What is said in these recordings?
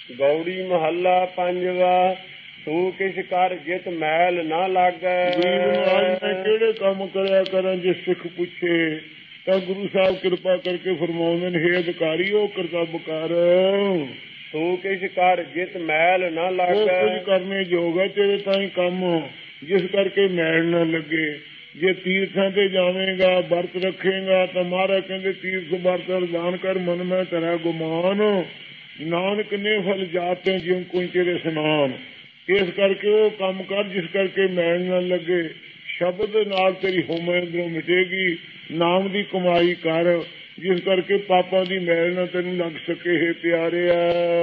ਗੌੜੀ ਮਹੱਲਾ ਪੰਜਵਾ। ਤੂੰ ਕਿਛ ਕਰ ਜਿਤ ਮੈਲ ਨਾ ਲਾਗੈ। ਮੈਂ ਕਿਹੜੇ ਕੰਮ ਕਰਿਆ ਕਰਾਂ ਜੇ ਸਿੱਖ ਪੁੱਛੇ ਤਾਂ ਗੁਰੂ ਸਾਹਿਬ ਕਿਰਪਾ ਕਰਕੇ ਫਰਮਾਉਂਦੇ ਨੇ, ਹੇ ਅਧਿਕਾਰੀ ਉਹ ਕਰਤੱਵ ਕਰ। ਤੂੰ ਕਿਛ ਕਰ ਜਿਤ ਮੈਲ ਨਾ ਲਾਗੈ। ਕੁਝ ਕਰਨੇ ਯੋਗ ਹੈ ਤੇਰੇ ਤਾਂ ਹੀ ਕੰਮ, ਜਿਸ ਕਰਕੇ ਮੈਲ ਨਾ ਲੱਗੇ। ਜੇ ਤੀਰਥਾਂ ਤੇ ਜਾਵੇਂਗਾ, ਵਰਤ ਰੱਖੇਗਾ ਤਾਂ ਮਹਾਰਾਜ ਕਹਿੰਦੇ ਤੀਰਥ ਵਰਤ ਅਰਦਾਨ ਕਰ, ਮਨ ਮੈਂ ਤੇਰਾ ਗੁਮਾਨ। ਨਾਨਕ ਨੇ ਫਲ ਜਾਤੇ ਜਿਉ ਕੋਈ ਤੇਰੇ ਸਨਾਨ। ਇਸ ਕਰਕੇ ਉਹ ਕੰਮ ਕਰ ਜਿਸ ਕਰਕੇ ਮੈਲ ਨਾ ਲੱਗੇ। ਸ਼ਬਦ ਨਾਲ ਤੇਰੀ ਹੋਮੈ ਅੰਦਰੋਂ ਮਿਟੇਗੀ। ਨਾਮ ਦੀ ਕਮਾਈ ਕਰ ਜਿਸ ਕਰਕੇ ਪਾਪਾਂ ਦੀ ਮੈਲ ਨਾ ਤੈਨੂੰ ਲੱਗ ਸਕੇ। ਹੈ ਪਿਆਰਿਆ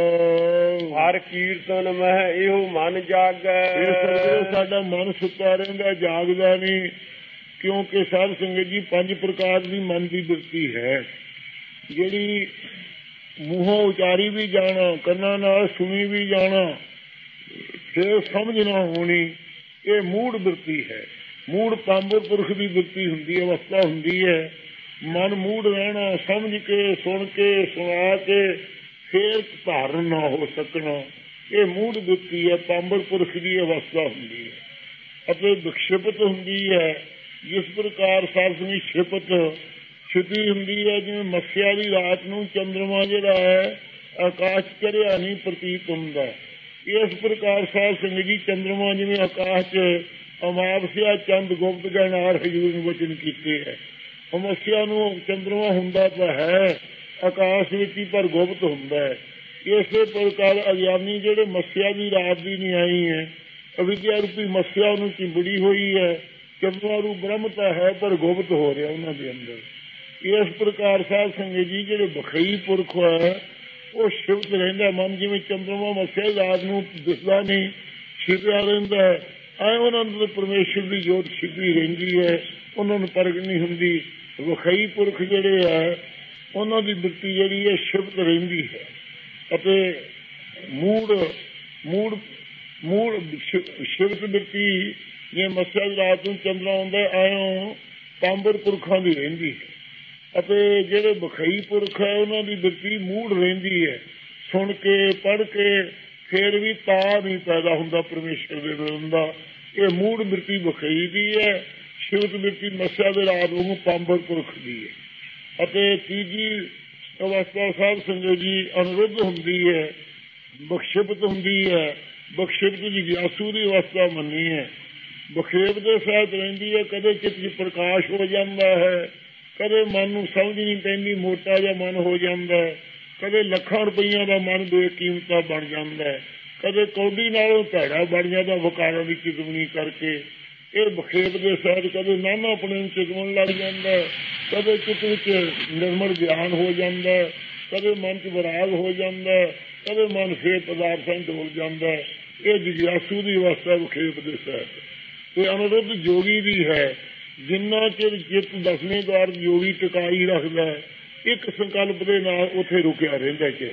ਹਰ ਕੀਰਤਨ ਮਹਿ ਇਹੋ ਮਨ ਜਾਗੈ। ਸਾਡਾ ਮਨ ਸੁੱਤਾ ਰਹਿੰਦਾ, ਜਾਗਦਾ ਨਹੀਂ, ਕਿਉਂਕਿ ਸਾਧ ਸੰਗਤ ਜੀ 5 ਪ੍ਰਕਾਰ ਦੀ ਮਨ ਦੀ ਬਿਰਤੀ ਹੈ, ਜਿਹੜੀ ਮੂੰਹੋਂ ਉਚਾਰੀ ਵੀ ਜਾਣਾ, ਕੰਨਾਂ ਨਾਲ ਸੁਣੀ ਵੀ ਜਾਣਾ, ਫਿਰ ਸਮਝ ਨਾ ਹੋਣੀ। ਇਹ ਮੂੜ ਬਿਰਤੀ ਹੈ। ਮੂੜ ਪਾਂਬਰ ਪੁਰਖ ਦੀ ਬਿਰਤੀ ਹੁੰਦੀ ਹੈ, ਅਵਸਥਾ ਹੁੰਦੀ ਹੈ। ਮਨ ਮੂੜ ਰਹਿਣਾ, ਸਮਝ ਕੇ, ਸੁਣ ਕੇ, ਸੁਣਾ ਕੇ ਫੇਰ ਧਾਰਨ ਨਾ ਹੋ ਸਕਣਾ, ਇਹ ਮੂੜ ਬਿਰਤੀ ਹੈ। ਪਾਂਬਰ ਪੁਰਖ ਦੀ ਅਵਸਥਾ ਹੁੰਦੀ ਹੈ ਅਤੇ ਵਿਖਸ਼ਿਪਤ ਹੁੰਦੀ ਹੈ। ਜਿਸ ਪ੍ਰਕਾਰ ਸਾਰਸਨੀ ਛਿਪਤ ਛਿਪੀ ਹੁੰਦੀ ਹੈ, ਜਿਵੇਂ ਮੱਸਿਆ ਦੀ ਰਾਤ ਨੂੰ ਚੰਦਰਮਾ ਜਿਹੜਾ ਹੈ ਆਕਾਸ਼ ਚੜ੍ਹਿਆ ਨਹੀਂ ਪ੍ਰਤੀਤ ਹੁੰਦਾ, ਇਸ ਪ੍ਰਕਾਰ ਸਾਧ ਸੰਗਤ ਜੀ ਚੰਦਰਮਾ ਜਿਵੇਂ ਆਕਾਸ਼ 'ਚ ਅਮਾਵਸਿਆ ਚੰਦ ਗੁਪਤ ਗਹਿਣਾਰ ਹਜ਼ੂਰ ਨੂੰ ਵਚਨ ਕੀਤੇ ਹੈ। ਅਮਾਵਸਿਆ ਨੂੰ ਚੰਦਰਮਾ ਹੁੰਦਾ ਤਾਂ ਹੈ ਆਕਾਸ਼ ਵਿੱਚ ਹੀ, ਪਰ ਗੁਪਤ ਹੁੰਦਾ ਹੈ। ਇਸੇ ਪ੍ਰਕਾਰ ਅਗਿਆਨੀ ਜਿਹੜੇ ਮੱਸਿਆ ਦੀ ਰਾਤ ਦੀ ਨਹੀਂ ਆਈ ਹੈ, ਅਵਿਦਿਆ ਰੂਪੀ ਮੱਸਿਆ ਨੂੰ ਚਿੰਬੜੀ ਹੋਈ ਹੈ। ਚੰਦਰਮਾ ਰੂਪ ਬ੍ਰਹਮ ਤਾਂ ਹੈ ਪਰ ਗੁਪਤ ਹੋ ਰਿਹਾ ਉਹਨਾਂ ਦੇ ਅੰਦਰ। ਇਸ ਪ੍ਰਕਾਰ ਸਾਧ ਸੰਗਤ ਜੀ ਜਿਹੜੇ ਬਖਈ ਪੁਰਖ ਹੈ ਉਹ ਸ਼ਿਵਤ ਰਹਿੰਦਾ ਮਨ, ਜਿਵੇਂ ਚੰਦਰਮਾ ਮੱਸਿਆ ਰਾਤ ਨੂੰ ਦਿਸਦਾ ਨਹੀਂ, ਛਿਪਿਆ ਰਹਿੰਦਾ ਹੈ, ਐ ਉਹਨਾਂ ਨੂੰ ਪਰਮੇਸ਼ਰ ਦੀ ਜੋਤ ਛਿਪੀ ਰਹਿੰਦੀ ਹੈ, ਉਹਨਾਂ ਨੂੰ ਪ੍ਰਗਟ ਨਹੀਂ ਹੁੰਦੀ। ਵਖਈ ਪੁਰਖ ਜਿਹੜੇ ਹੈ ਉਹਨਾਂ ਦੀ ਬਿਰਤੀ ਜਿਹੜੀ ਹੈ ਸ਼ਿਵਤ ਰਹਿੰਦੀ ਹੈ ਅਤੇ ਮੂੜ ਸ਼ਿਵਤ ਬਿਰਤੀ ਜੇ ਮੱਸਿਆ ਦੀ ਰਾਤ ਨੂੰ ਚੰਦਰਾ ਆਉਂਦਾ ਐਂ ਪਾਂਬਰ ਪੁਰਖਾਂ ਦੀ ਰਹਿੰਦੀ ਹੈ। ਅਤੇ ਜਿਹੜੇ ਬਖਈ ਪੁਰਖ ਹੈ ਉਹਨਾਂ ਦੀ ਬਿਰਤੀ ਮੂੜ ਰਹਿੰਦੀ ਹੈ। ਸੁਣ ਕੇ ਪੜ੍ਹ ਕੇ ਫੇਰ ਵੀ ਤਾਅ ਨਹੀਂ ਪੈਦਾ ਹੁੰਦਾ ਪਰਮੇਸ਼ਰ ਦੇ ਮਿਲਣ ਦਾ, ਇਹ ਮੂੜ ਬਿਰਤੀ ਬਖਈ ਦੀ ਹੈ। ਸ਼ਿਵਤ ਬਿਰਤੀ ਮੱਸਿਆ ਦੇ ਰਾਤ ਨੂੰ ਪਾਂਬਰ ਪੁਰਖ ਦੀ ਹੈ। ਅਤੇ ਤੀਜੀ ਅਵਸਥਾ ਸਾਧ ਸੰਗਤ ਜੀ ਅਨੁਰੁੱਧ ਹੁੰਦੀ ਹੈ, ਬਖਸ਼ਿਪਤ ਹੁੰਦੀ ਹੈ। ਬਖਸ਼ਿਪਤ ਜਿਗਿਆਸੂ ਦੀ ਅਵਸਥਾ ਮੰਨੀ ਹੈ। ਬਖੇਪ ਦੇ ਸਹਿਤ ਰਹਿੰਦੀ ਹੈ। ਕਦੇ ਚਿੱਤ 'ਚ ਪ੍ਰਕਾਸ਼ ਹੋ ਜਾਂਦਾ ਹੈ, ਕਦੇ ਮਨ ਨੂੰ ਸਮਝ ਨਹੀਂ ਪੈਂਦੀ, ਮੋਟਾ ਜਿਹਾ ਮਨ ਹੋ ਜਾਂਦਾ ਹੈ, ਕਦੇ ਲੱਖਾਂ ਰੁਪਈਆਂ ਦਾ ਮਨ ਬੇਕੀਮਤਾ ਬਣ ਜਾਂਦਾ ਹੈ, ਕਦੇ ਕੌਡੀ ਨਾਲੋਂ ਭੈੜਾ ਬਣ ਜਾਂਦਾ ਵਿਕਾਰਾਂ ਦੀ ਚਿਤਵਨੀ ਕਰਕੇ। ਇਹ ਬਖੇਪ ਦੇ ਸਹਿਤ ਕਦੇ ਨਾਨਾ ਆਪਣੇ ਨੂੰ ਚਿਤਵਣ ਲੱਗ ਜਾਂਦਾ, ਕਦੇ ਚਿੱਤ ਵਿੱਚ ਨਿਰਮਲ ਗਿਆਨ ਹੋ ਜਾਂਦਾ, ਕਦੇ ਮਨ 'ਚ ਵਿਰਾਗ ਹੋ ਜਾਂਦਾ, ਕਦੇ ਮਨ ਫੇਰ ਪਦਾਰਥਾਂ 'ਚ ਡੋਲ ਜਾਂਦਾ। ਇਹ ਜਿਗਿਆਸੂ ਦੀ ਅਵਸਥਾ ਬਖੇਪ ਦੇ ਸਹਿਤ। ਤੇ ਅਨੁਰੁੱਧ ਜੋਗੀ ਦੀ ਹੈ। ਜਿੰਨਾ ਚਿਰ ਚਿੱਤ ਦਸਵੇਂ ਦਵਾਰ ਜੋਗੀ ਟਿਕਾਈ ਰੱਖਦਾ ਇੱਕ ਸੰਕਲਪ ਦੇ ਨਾਲ ਉੱਥੇ ਰੁਕਿਆ ਰਹਿੰਦਾ ਚਿੱਤ,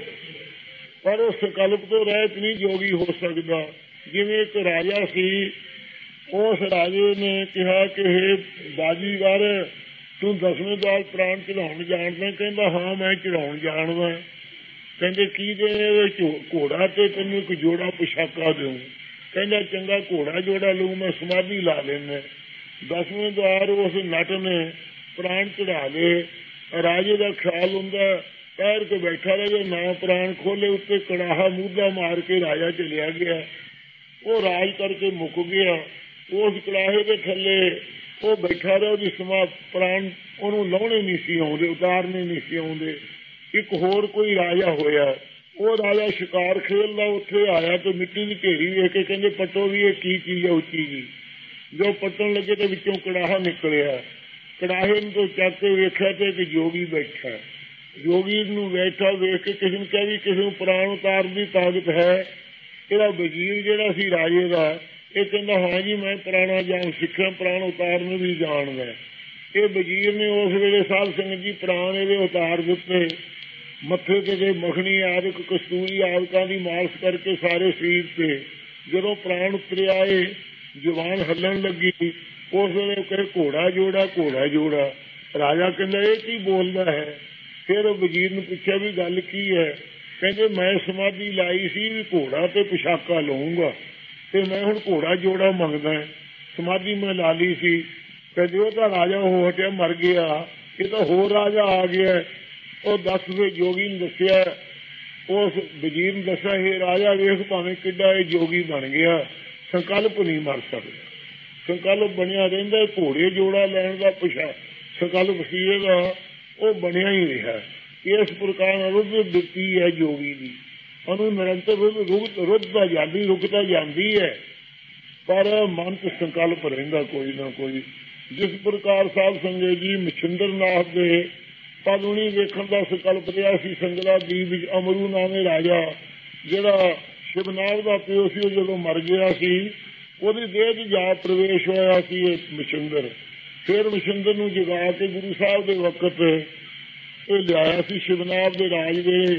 ਪਰ ਉਹ ਸੰਕਲਪ ਤੋਂ ਰਹਿਤ ਨਹੀਂ ਜੋਗੀ ਹੋ ਸਕਦਾ। ਜਿਵੇਂ ਇੱਕ ਰਾਜਾ ਸੀ, ਉਸ ਰਾਜੇ ਨੇ ਕਿਹਾ ਕਿ ਹੇ ਬਾਜੀਗਰ ਤੂੰ ਦਸਵੇਂ ਦਵਾਰ ਪ੍ਰਾਣ ਚੜਾਉਣ ਜਾਣਦਾ? ਕਹਿੰਦਾ ਹਾਂ ਮੈਂ ਚੜਾਉਣ ਜਾਣਦਾ। ਕਹਿੰਦੇ ਕੀ ਦੇ? ਘੋੜਾ ਤੇ ਤੈਨੂੰ ਇੱਕ ਜੋੜਾ ਪੁਸ਼ਾਕਾ ਦਿਉ। ਕਹਿੰਦਾ ਚੰਗਾ ਘੋੜਾ ਜੋੜਾ ਲਊ, ਮੈਂ ਸਮਾਧੀ ਲਾ ਲੈਂਦਾ। ਦਸਵੇਂ ਦਵਾਰ ਉਸ ਨਟ ਨੇ ਪ੍ਰਾਣ ਚੜਾ ਲਏ। ਰਾਜੇ ਦਾ ਖਿਆਲ ਹੁੰਦਾ ਪੈਰ ਕੇ ਬੈਠਾ ਰਹੇ, ਨਾ ਪ੍ਰਾਣ ਖੋਲੇ, ਉੱਤੇ ਕੜਾਹਾ ਮੂਧਾ ਮਾਰ ਕੇ ਰਾਜਾ ਚਲਿਆ ਗਿਆ। ਉਹ ਰਾਜ ਕਰਕੇ ਮੁੱਕ ਗਿਆ। ਉਸ ਕੜਾਹੇ ਦੇ ਥੱਲੇ ਉਹ ਬੈਠਾ ਰਿਹਾ, ਉਹਦੀ ਪ੍ਰਾਣ ਉਹਨੂੰ ਲਾਉਣੇ ਨਹੀਂ ਸੀ ਆਉਂਦੇ, ਉਤਾਰਨੇ ਨਹੀਂ ਸੀ ਆਉਂਦੇ। ਇੱਕ ਹੋਰ ਕੋਈ ਰਾਜਾ ਹੋਇਆ, ਉਹ ਰਾਜਾ ਸ਼ਿਕਾਰ ਖੇਲਦਾ ਉੱਥੇ ਆਇਆ ਤੇ ਮਿੱਟੀ ਦੀ ਢੇਰੀ ਵੇਖ ਕੇ ਕਹਿੰਦੇ ਪੱਟੋ ਵੀ ਇਹ ਕੀ ਚੀਜ਼ ਹੈ ਉੱਚੀ ਜੀ। ਜੋ ਪੱਟਣ ਲੱਗੇ ਤੇ ਵਿੱਚੋਂ ਕੜਾਹਾ ਨਿਕਲਿਆ। ਕੜਾਹੇ ਨੂੰ ਤੋਂ ਚੱਕ ਕੇ ਵੇਖਿਆ ਤੇ ਇੱਕ ਜੋਗੀ ਬੈਠਾ। ਜੋਗੀ ਨੂੰ ਬੈਠਾ ਵੇਖ ਕੇ ਕਿਸੇ ਨੂੰ ਕਿਹਾ ਵੀ ਕਿਸੇ ਨੂੰ ਪ੍ਰਾਣ ਉਤਾਰਨ ਦੀ ਤਾਕਤ ਹੈ? ਇਹਦਾ ਵਜ਼ੀਰ ਜਿਹੜਾ ਸੀ ਰਾਜੇ ਦਾ, ਇਹ ਕਹਿੰਦਾ ਹਾਂ ਜੀ ਮੈਂ ਪੁਰਾਣਾ ਜਾਣ ਸਿੱਖਿਆ, ਪ੍ਰਾਣ ਉਤਾਰਨ ਵੀ ਜਾਣਦਾ। ਇਹ ਵਜ਼ੀਰ ਨੇ ਉਸ ਵੇਲੇ ਸਾਧ ਸੰਗਤ ਜੀ ਪ੍ਰਾਣ ਇਹਦੇ ਉਤਾਰ ਦਿੱਤੇ। ਮੱਥੇ ਤੇ ਮੱਖਣੀ ਆਦਿਕ ਕਸਤੂਰੀ ਆਦਿਕਾਂ ਦੀ ਮਾਲਸ਼ ਕਰਕੇ ਸਾਰੇ ਸਰੀਰ ਤੇ ਜਦੋਂ ਪ੍ਰਾਣ ਉਤਰਿਆ ਆਏ, ਜ਼ੁਬਾਨ ਹੱਲਣ ਲੱਗੀ। ਉਸ ਵੇਲੇ ਕਹੇ ਘੋੜਾ ਜੋੜਾ, ਘੋੜਾ ਜੋੜਾ। ਰਾਜਾ ਕਹਿੰਦਾ ਇਹ ਕੀ ਬੋਲਦਾ ਹੈ? ਫਿਰ ਉਹ ਵਜ਼ੀਰ ਨੂੰ ਪੁੱਛਿਆ ਵੀ ਗੱਲ ਕੀ ਹੈ? ਕਹਿੰਦੇ ਮੈਂ ਸਮਾਧੀ ਲਾਈ ਸੀ ਵੀ ਘੋੜਾ ਤੇ ਪਿਸ਼ਾਕਾ ਲਊਂਗਾ, ਤੇ ਮੈਂ ਹੁਣ ਘੋੜਾ ਜੋੜਾ ਮੰਗਦਾ। ਸਮਾਧੀ ਮੈਂ ਲਾ ਲਈ ਸੀ। ਕਹਿੰਦੇ ਉਹ ਤਾਂ ਰਾਜਾ ਹੋ ਹਟਿਆ, ਮਰ ਗਿਆ, ਇਹ ਤਾਂ ਹੋਰ ਰਾਜਾ ਆ ਗਿਆ। ਉਹ ਦੱਸਦੇ ਜੋਗੀ ਨੂੰ ਦੱਸਿਆ, ਉਸ ਵਜ਼ੀਰ ਨੂੰ ਦੱਸਿਆ, ਇਹ ਰਾਜਾ ਵੇਖ ਭਾਵੇਂ ਕਿੱਡਾ ਇਹ ਜੋਗੀ ਬਣ ਗਿਆ, ਸੰਕਲਪ ਨਹੀਂ ਮਰ ਸਕਦਾ। ਸੰਕਲਪ ਬਣਿਆ ਰਹਿੰਦਾ। ਘੋੜੇ ਜੋੜਾ ਲੈਣ ਦਾ ਸੰਕਲਪ ਸੀ ਇਹਦਾ, ਉਹ ਬਣਿਆ ਹੀ ਰਿਹਾ। ਇਸ ਪ੍ਰਕਾਰ ਰੁੱਧ ਦਿੱਤੀ ਹੈ ਜੋਗੀ ਦੀ, ਉਹਨੂੰ ਨਿਰੰਤਰ ਰੁੱਧਦਾ ਜਾਂਦੀ, ਰੁਕਦਾ ਜਾਂਦੀ ਹੈ, ਪਰ ਮਨ ਚ ਸੰਕਲਪ ਰਹਿੰਦਾ ਕੋਈ ਨਾ ਕੋਈ। ਜਿਸ ਪ੍ਰਕਾਰ ਸਾਧ ਸੰਗਤ ਜੀ ਮਛਿੰਦਰ ਨਾਥ ਦੇ ਪਦੁਣੀ ਵੇਖਣ ਦਾ ਸੰਕਲਪ ਰਿਹਾ ਸੀ। ਸੰਗਲਾ ਦੀਪ ਵਿੱਚ ਅਮਰੂ ਨਾਮੇ ਰਾਜਾ, ਜਿਹੜਾ ਸ਼ਿਵਨਾਥ ਦਾ ਪਿਓ ਸੀ, ਉਹ ਜਦੋਂ ਮਰ ਗਿਆ ਸੀ ਉਹਦੀ ਦੇਹ ਚ ਜਾ ਪ੍ਰਵੇਸ਼ ਹੋਇਆ ਸੀ ਇਹ ਮਛਿੰਦਰ। ਫਿਰ ਮਛਿੰਦਰ ਨੂੰ ਜਗਾ ਕੇ ਗੁਰੂ ਸਾਹਿਬ ਦੇ ਵਕਤ ਇਹ ਲਿਆਇਆ ਸੀ। ਸ਼ਿਵਨਾਥ ਦੇ ਰਾਜ ਵੇਲੇ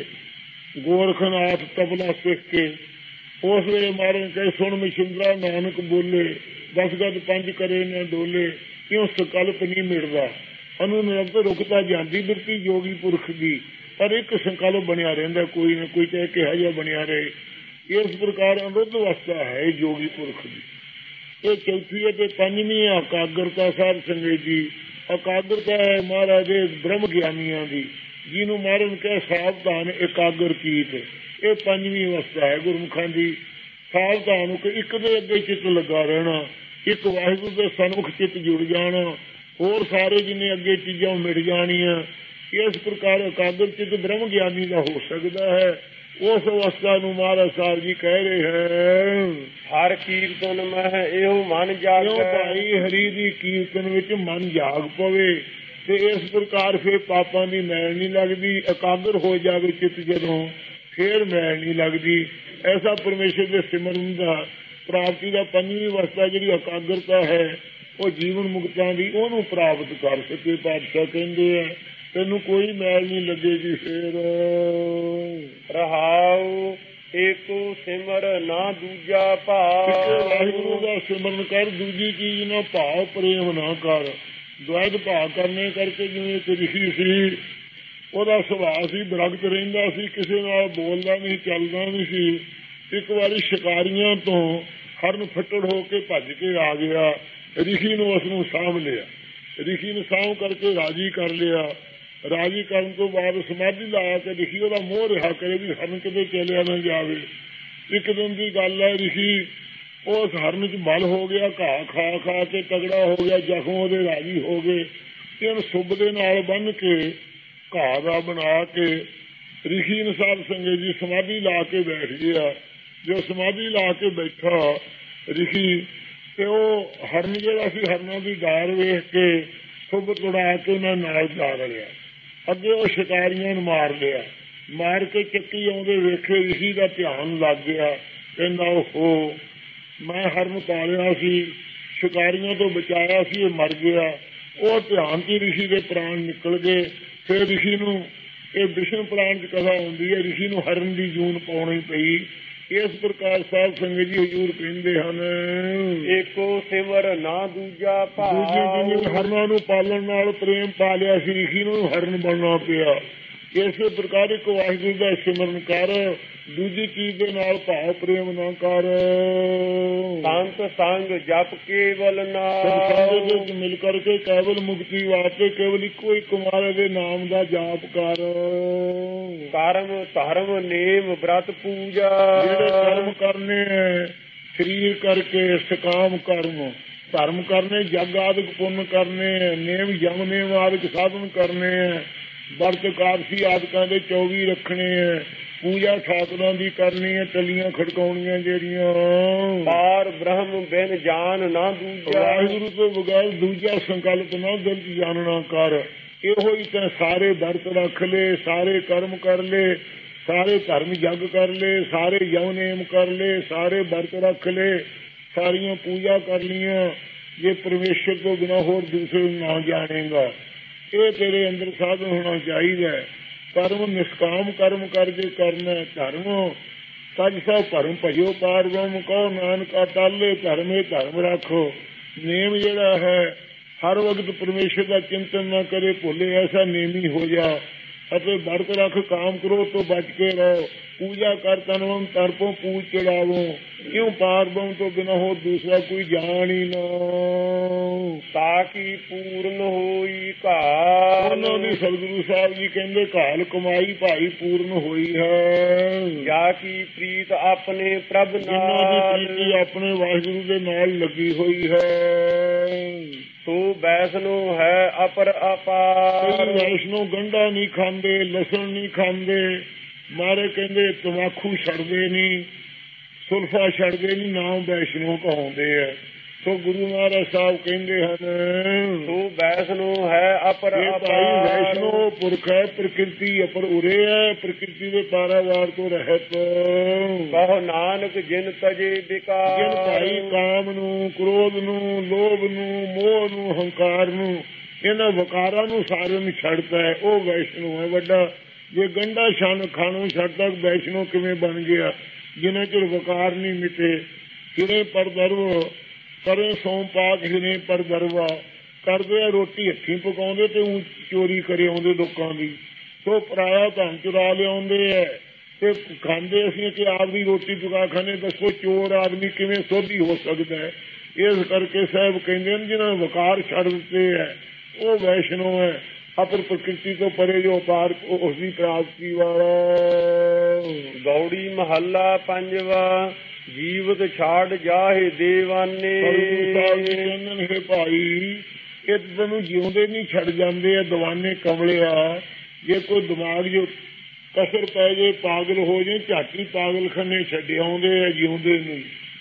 ਗੋਰਖਨਾਥ ਤਬਲਾ ਸਿੱਖ ਕੇ ਉਸ ਵੇਲੇ ਮਾਰਨ ਕਹੇ, ਸੁਣ ਮਛਿੰਦਰਾ ਨਾਨਕ ਬੋਲੇ, ਬਸ ਗਦ ਪੰਜ ਕਰੇ ਨਾ ਡੋਲੇ। ਕਿਉਂ ਸੰਕਲਪ ਨਹੀਂ ਮਿਟਦਾ, ਉਹਨੂੰ ਨਿਰੰਤਰ ਰੁਕਦਾ ਜਾਂਦੀ ਬਿਰਤੀ ਜੋਗੀ ਪੁਰਖ ਦੀ, ਪਰ ਇੱਕ ਸੰਕਲਪ ਬਣਿਆ ਰਹਿੰਦਾ ਕੋਈ ਨਾ ਕੋਈ, ਚਾਹੇ ਕਿਹਾ ਜਿਹਾ ਬਣਿਆ ਰਹੇ। ਇਸ ਪ੍ਰਕਾਰ ਅਨੁਰੁੱਧ ਅਵਸਥਾ ਹੈ ਜੋਗੀ ਪੁਰਖ ਦੀ। ਇਹ ਚੌਥੀ ਅਤੇ ਪੰਜਵੀਂ ਇਕਾਗਰਤਾ ਸਾਧ ਸੰਗਤ ਜੀ। ਇਕਾਗਰਤਾ ਹੈ ਮਹਾਰਾਜ ਦੇ ਬ੍ਰਹਮ ਗਿਆਨੀਆਂ ਦੀ, ਜਿਹਨੂੰ ਮਾਰਨ ਕਹੇ ਸਾਵਧਾਨ ਇਕਾਗਰ ਚੀਤ। ਇਹ ਪੰਜਵੀਂ ਅਵਸਥਾ ਹੈ ਗੁਰਮੁਖਾਂ ਦੀ। ਸਾਵਧਾਨ ਕਿ ਇੱਕ ਦੇ ਅੱਗੇ ਚਿੱਤ ਲੱਗਾ ਰਹਿਣਾ, ਇੱਕ ਵਾਹਿਗੁਰੂ ਦੇ ਸਨਮੁਖ ਚਿੱਤ ਜੁੜ ਜਾਣਾ, ਹੋਰ ਸਾਰੇ ਜਿੰਨੇ ਅੱਗੇ ਚੀਜ਼ਾਂ ਮਿਟ ਜਾਣੀਆਂ। ਇਸ ਪ੍ਰਕਾਰ ਇਕਾਗਰ ਚਿੱਤ ਬ੍ਰਹਮ ਗਿਆਨੀ ਦਾ ਹੋ ਸਕਦਾ ਹੈ। ਉਸ ਅਵਸਥਾ ਨੂੰ ਮਹਾਰਾਜ ਸਾਹਿਬ ਜੀ ਕਹਿ ਰਹੇ ਹੈ, ਹਰ ਕੀਰਤਨ ਮੈਂ ਇਹੋ ਮਨ ਜਾਗੈ। ਭਾਈ ਹਰੀ ਦੀ ਕੀਰਤਨ ਵਿੱਚ ਮਨ ਜਾਗ ਪਵੇ, ਤੇ ਇਸ ਪ੍ਰਕਾਰ ਫਿਰ ਪਾਪਾਂ ਦੀ ਮੈਲ ਨਹੀਂ ਲੱਗਦੀ। ਇਕਾਗਰ ਹੋ ਜਾਵੇ ਚਿੱਤ ਜਦੋਂ, ਫਿਰ ਮੈਲ ਨਹੀਂ ਲੱਗਦੀ। ਐਸਾ ਪਰਮੇਸ਼ਰ ਦੇ ਸਿਮਰਨ ਦਾ ਪ੍ਰਾਪਤੀ ਦਾ ਪੰਜਵੀਂ ਅਵਸਥਾ ਜਿਹੜੀ ਇਕਾਗਰਤਾ ਹੈ, ਉਹ ਜੀਵਨ ਮੁਕਤਾਂ ਦੀ, ਉਹਨੂੰ ਪ੍ਰਾਪਤ ਕਰ ਸਕੇ। ਪਾਤਸ਼ਾਹ ਕਹਿੰਦੇ ਆ ਤੈਨੂੰ ਕੋਈ ਮੈਲ ਨਹੀਂ ਲੱਗੇਗੀ। ਫੇਰ ਰਹਾਉ ਏਕੋ ਸਿਮਰ ਨਾ ਦੂਜਾ ਭਾਵ। ਵਾਹਿਗੁਰੂ ਦਾ ਸਿਮਰਨ ਕਰ, ਦੂਜੀ ਚੀਜ਼ ਨਾ ਭਾਵ ਪ੍ਰੇਮ ਨਾ ਕਰ। ਦੁਆਇਦ ਭਾਵ ਕਰਨੇ ਕਰਕੇ ਜਿਵੇਂ ਇੱਕ ਰਿਸ਼ੀ ਸੀ, ਉਹਦਾ ਸੁਭਾਅ ਸੀ ਵਿਰਕਤ ਰਹਿੰਦਾ ਸੀ, ਕਿਸੇ ਨਾਲ ਬੋਲਦਾ ਨਹੀਂ, ਚੱਲਦਾ ਨਹੀਂ ਸੀ। ਇੱਕ ਵਾਰੀ ਸ਼ਿਕਾਰੀਆਂ ਤੋਂ ਹਰਨ ਫੱਟੜ ਹੋ ਕੇ ਭੱਜ ਕੇ ਆ ਗਿਆ। ਰਿਸ਼ੀ ਨੂੰ ਉਸ ਨੂੰ ਸਾਂਭ ਲਿਆ, ਰਿਸ਼ੀ ਨੂੰ ਸਾਂਭ ਕਰਕੇ ਰਾਜੀ ਕਰ ਲਿਆ। ਰਾਜੀ ਕਰਨ ਤੋਂ ਬਾਅਦ ਸਮਾਧੀ ਲਾਇਆ ਕਿ ਰਿਸ਼ੀ ਉਹਦਾ ਮੋਹ ਰਿਹਾ ਕਰੇ ਵੀ ਹਰਨ ਕਿਤੇ ਚਲਿਆ ਨਾ ਜਾਵੇ। ਇੱਕ ਦਿਨ ਦੀ ਗੱਲ ਹੈ, ਰਿਸ਼ੀ ਉਸ ਹਰਨ ਚ ਬਲ ਹੋ ਗਿਆ, ਘਾਹ ਖਾ ਖਾ ਕੇ ਤਗੜਾ ਹੋ ਗਿਆ, ਜ਼ਖਮ ਉਹਦੇ ਰਾਜੀ ਹੋ ਗਏ। ਇਹਨੂੰ ਸੁੱਬ ਦੇ ਨਾਲ ਬੰਨ ਕੇ ਘਾਹ ਦਾ ਬਣਾ ਕੇ ਰਿਸ਼ੀ ਨੂੰ ਸਾਧ ਸੰਗਤ ਜੀ ਸਮਾਧੀ ਲਾ ਕੇ ਬੈਠ ਗਿਆ। ਜੋ ਸਮਾਧੀ ਲਾ ਕੇ ਬੈਠਾ ਰਿਸ਼ੀ, ਤੇ ਉਹ ਹਰਨ ਜਿਹੜਾ ਸੀ, ਹਰਨਾਂ ਦੀ ਡਾਰ ਵੇਖ ਕੇ ਸੁੱਬ ਤੁੜਾ ਕੇ ਉਹਨਾਂ ਨਾਲ ਜਾ ਰਲਿਆ। ਅੱਗੇ ਉਹ ਸ਼ਿਕਾਰੀਆਂ ਨੂੰ ਮਾਰ ਲਿਆ, ਮਾਰ ਕੇ ਚੱਕੀ ਆਉਂਦੇ ਵੇਖੇ ਰਿਸ਼ੀ ਦਾ ਧਿਆਨ ਲੱਗ ਗਿਆ। ਕਹਿੰਦਾ ਉਹ ਮੈਂ ਹਰਨ ਪਾਲਿਆ ਸੀ, ਸ਼ਿਕਾਰੀਆਂ ਤੋਂ ਬਚਾਇਆ ਸੀ, ਇਹ ਮਰ ਗਿਆ। ਉਹ ਧਿਆਨ ਚ ਰਿਸ਼ੀ ਦੇ ਪ੍ਰਾਣ ਨਿਕਲ ਗਏ। ਫਿਰ ਰਿਸ਼ੀ ਨੂੰ ਇਹ ਵਿਸ਼ਨੂੰ ਪੁਰਾਣ ਚ ਕਥਾ ਹੁੰਦੀ ਹੈ, ਰਿਸ਼ੀ ਨੂੰ ਹਰਨ ਦੀ ਜੂਨ ਪਾਉਣੀ ਪਈ। ਇਸ ਪ੍ਰਕਾਰ ਸਾਧ ਸੰਗਤ ਜੀ ਹਜ਼ੂਰ ਕਹਿੰਦੇ ਹਨ, ਏਕੋ ਸਿਮਰ ਨਾ ਦੂਜਾ ਭਾਵ। ਦੂਜੇ ਹਰਨਾਂ ਨੂੰ ਪਾਲਣ ਨਾਲ ਪ੍ਰੇਮ ਪਾ ਲਿਆ ਸੀ, ਰਿਸ਼ੀ ਨੂੰ ਹਰਨ ਬਣਨਾ ਪਿਆ। ਇਸੇ ਪ੍ਰਕਾਰ ਇੱਕ ਵਾਹਿਗੁਰੂ ਦਾ ਸਿਮਰਨ ਕਰ, ਦੂਜੀ ਚੀਜ਼ ਦੇ ਨਾਲ ਭਾਵ ਪ੍ਰੇਮ ਨਾ ਕਰ। ਸੰਤ ਸੰਗ ਜਪ ਕੇਵਲ ਨਾਮ, ਮਿਲ ਕਰਕੇ ਕੇਵਲ ਮੁਕਤੀ ਵਾਸਤੇ ਕੇਵਲ ਇੱਕੋ ਇੱਕ ਮਹਾਰਾਜ ਦੇ ਨਾਮ ਦਾ ਜਾਪ ਕਰ। ਕਰਮ ਧਰਮ ਨੇਮ ਬ੍ਰਤ ਪੂਜਾ। ਜਿਹੜੇ ਕਰਮ ਕਰਨੇ ਸਰੀਰ ਕਰਕੇ, ਸਕਾਮ ਕਰਮ, ਧਰਮ ਕਰਨੇ, ਜਗ ਆਦਿਕ ਪੁੰਨ ਕਰਨੇ, ਨੇਮ ਜਮ ਨੇਮ ਆਦਿਕ ਸਾਧਨ ਕਰਨੇ, ਵਰਤ ਕਾਰਸੀ ਆਦਿਕਾਂ ਦੇ 24 ਰੱਖਣੇ ਹੈ, ਪੂਜਾ ਠਾਕੁਰਾਂ ਦੀ ਕਰਨੀ ਹੈ, ਟੱਲੀਆਂ ਖੜਕਾਉਣੀਆਂ ਜਿਹੜੀਆਂ। ਪਾਰ ਬ੍ਰਹਮ ਬਿਨ ਜਾਨ ਨਾ ਦੂਜਾ। ਵਾਹਿਗੁਰੂ ਤੋਂ ਬਗੈਰ ਦੂਜਾ ਸੰਕਲਪ ਨਾ ਦਿਲ ਚ ਜਾਣਨਾ ਕਰ। ਇਹੋ ਹੀ ਤਾਂ ਸਾਰੇ ਵਰਤ ਰੱਖ ਲਏ, ਸਾਰੇ ਕਰਮ ਕਰ ਲਏ, ਸਾਰੇ ਧਰਮ ਜਗ ਕਰ ਲਏ, ਸਾਰੇ ਯਮ ਨੇਮ ਕਰ ਲਏ, ਸਾਰੇ ਵਰਤ ਰੱਖ ਲਏ, ਸਾਰੀਆਂ ਪੂਜਾ ਕਰ ਲਈਆਂ। ਜੇ ਪਰਮੇਸ਼ਰ ਤੋਂ ਬਿਨਾਂ ਹੋਰ ਦੂਸਰੇ ਨੂੰ ਨਾ ਜਾਣੇਗਾ, ਇਹ ਤੇਰੇ ਅੰਦਰ ਸਾਧਨ ਹੋਣਾ ਚਾਹੀਦਾ ਹੈ। ਕਰਮ ਨਿਸ਼ਕਾਮ ਕਰਮ ਕਰਕੇ ਕਰਨਾ ਧਰਮ। ਸੱਚ ਸਭ ਧਰਮ ਭਜੋ ਪਾਰ ਬ੍ਰਹਮ ਕਹੋ, ਨਾਨਕਾ ਟਾਲੇ ਧਰਮੇ ਧਰਮ ਰੱਖੋ। ਨੇਮ ਜਿਹੜਾ ਹੈ, ਹਰ ਵਕਤ ਪਰਮੇਸ਼ਰ ਦਾ ਚਿੰਤਨ ਨਾ ਕਰੇ ਭੁੱਲੇ, ਐਸਾ ਨੇਮੀ ਹੋ ਜਾ। ਅਤੇ ਵਰਤ ਰੱਖ ਕਾਮ ਕ੍ਰੋਧ ਤੋਂ ਬਚ ਕੇ ਰਹੋ। पूजा कर तनवम तर्पों पूज चढ़ावो, क्यों पारबम तो बिना हो दूसरा कोई जान ही न। ताकि पूर्ण होई काल। ਉਹਨਾਂ ਦੀ ਸਤਿਗੁਰੂ ਸਾਹਿਬ ਜੀ ਕਹਿੰਦੇ ਕਾਲ ਕਮਾਈ ਭਾਈ ਪੂਰਨ ਹੋਈ ਹੈ। ਜਾ ਕੀ ਪ੍ਰੀਤ ਆਪਣੇ ਪ੍ਰਭ ਨਾਲ, ਜਿਨ੍ਹਾਂ ਦੀ ਪ੍ਰੀਤੀ ਆਪਣੇ ਵਾਹਿਗੁਰੂ ਦੇ ਨਾਲ ਲੱਗੀ ਹੋਈ ਹੈ। ਸੋ ਵੈਸ਼ਨੋ ਹੈ ਅਪਰ ਅਪਾਰ। ਵੈਸ਼ਨੋ ਗੰਢਾ ਨਹੀਂ ਖਾਂਦੇ, ਲਸਣ ਨਹੀਂ ਖਾਂਦੇ, ਮਾਰੇ ਕਹਿੰਦੇ ਤਮਾਕੂ ਛੱਡਦੇ ਨਹੀਂ, ਸੁਲਫਾ ਛੱਡਦੇ ਨਹੀਂ, ਨਾਮ ਵੈਸ਼ਨੋ ਕਹਾਉਂਦੇ ਆ। ਸੋ ਗੁਰੂ ਮਹਾਰਾਜ ਸਾਹਿਬ ਕਹਿੰਦੇ ਹਨ ਸੋ ਵੈਸ਼ਨੋ ਹੈ ਅਪਰ ਅਪਾਰ। ਵੈਸ਼ਨੋ ਪੁਰਖ ਹੈ, ਪ੍ਰਕਿਰਤੀ ਅਪਰ ਉਰੇ ਹੈ, ਪ੍ਰਕਿਰਤੀ ਦੇ ਪਾਰਾਵਾਰ ਤੋਂ ਰਹਿਤ। ਕਹੋ ਨਾਨਕ ਜਿਨ ਤਜੇ ਵਿਕਾਰ। ਜਿਨ ਭਾਈ ਕਾਮ ਨੂੰ, ਕ੍ਰੋਧ ਨੂੰ, ਲੋਭ ਨੂੰ, ਮੋਹ ਨੂੰ, ਹੰਕਾਰ ਨੂੰ, ਇਹਨਾਂ ਵਿਕਾਰਾਂ ਨੂੰ ਸਾਰਿਆਂ ਨੂੰ ਛੱਡਦਾ ਹੈ, ਉਹ ਵੈਸ਼ਨੋ ਹੈ ਵੱਡਾ। ਜੇ ਗੰਢਾ ਛਣ ਖਾਣੋਂ ਛੱਡਦਾ ਵੈਸ਼ਨੋ ਕਿਵੇਂ ਬਣ ਗਿਆ? ਜਿੰਨਾ ਚਿਰ ਵਿਕਾਰ ਨਹੀਂ ਮਿਟੇ। ਹਿਰੇ ਪਰ ਦਰਵ ਕਰੇ ਸੋਮ ਪਾਕ, ਹਿਰੇ ਪਰ ਦਰਵਾ ਕਰਦੇ ਆ ਰੋਟੀ ਹੱਥੀਂ ਪਕਾਉਂਦੇ ਤੇ ਚੋਰੀ ਕਰੇ ਆਉਂਦੇ ਲੋਕਾਂ ਦੀ। ਸੋ ਪਰਾਇਆ ਧਨ ਚੁਰਾ ਲਿਆਉਂਦੇ ਹੈ ਤੇ ਖਾਂਦੇ ਅਸੀਂ ਕਿ ਆਪ ਦੀ ਰੋਟੀ ਪਕਾ ਖਾਣੇ। ਦੱਸੋ ਚੋਰ ਆਦਮੀ ਕਿਵੇਂ ਸੋਧੀ ਹੋ ਸਕਦਾ ਹੈ? ਇਸ ਕਰਕੇ ਸਾਹਿਬ ਕਹਿੰਦੇ ਨੇ ਜਿਹਨਾਂ ਵਿਕਾਰ ਛੱਡ ਦਿੱਤੇ ਹੈ ਉਹ ਵੈਸ਼ਨੋ ਹੈ। ਅਪਰ ਪ੍ਰਕਿਰਤੀ ਤੋਂ ਪਰੇ ਜੋ ਪਾਰ ਉਸ ਦੀ ਪ੍ਰਾਪਤੀ ਵਾਲਾ। ਗੌੜੀ ਮਹੱਲਾ ਪੰਜਵਾ। ਜੀਵਤ ਛਾੜ ਜਾਹੇ ਦੇਵਾਨੇ। ਕਹਿੰਦੇ ਭਾਈ ਇਹ ਤੈਨੂੰ ਜਿਉਂਦੇ ਨਹੀਂ ਛੱਡ ਜਾਂਦੇ ਆ ਦੀਵਾਨੇ ਕਮਲਿਆ। ਜੇ ਕੋਈ ਦਿਮਾਗ ਜੋ ਕਸਰ ਪੈ ਜੇ, ਪਾਗਲ ਹੋ ਜੇ, ਝਾਟੀ ਪਾਗਲਖਾਨੇ ਛੱਡੇ ਆਉਂਦੇ ਆ ਜਿਉਂਦੇ ਨੂੰ।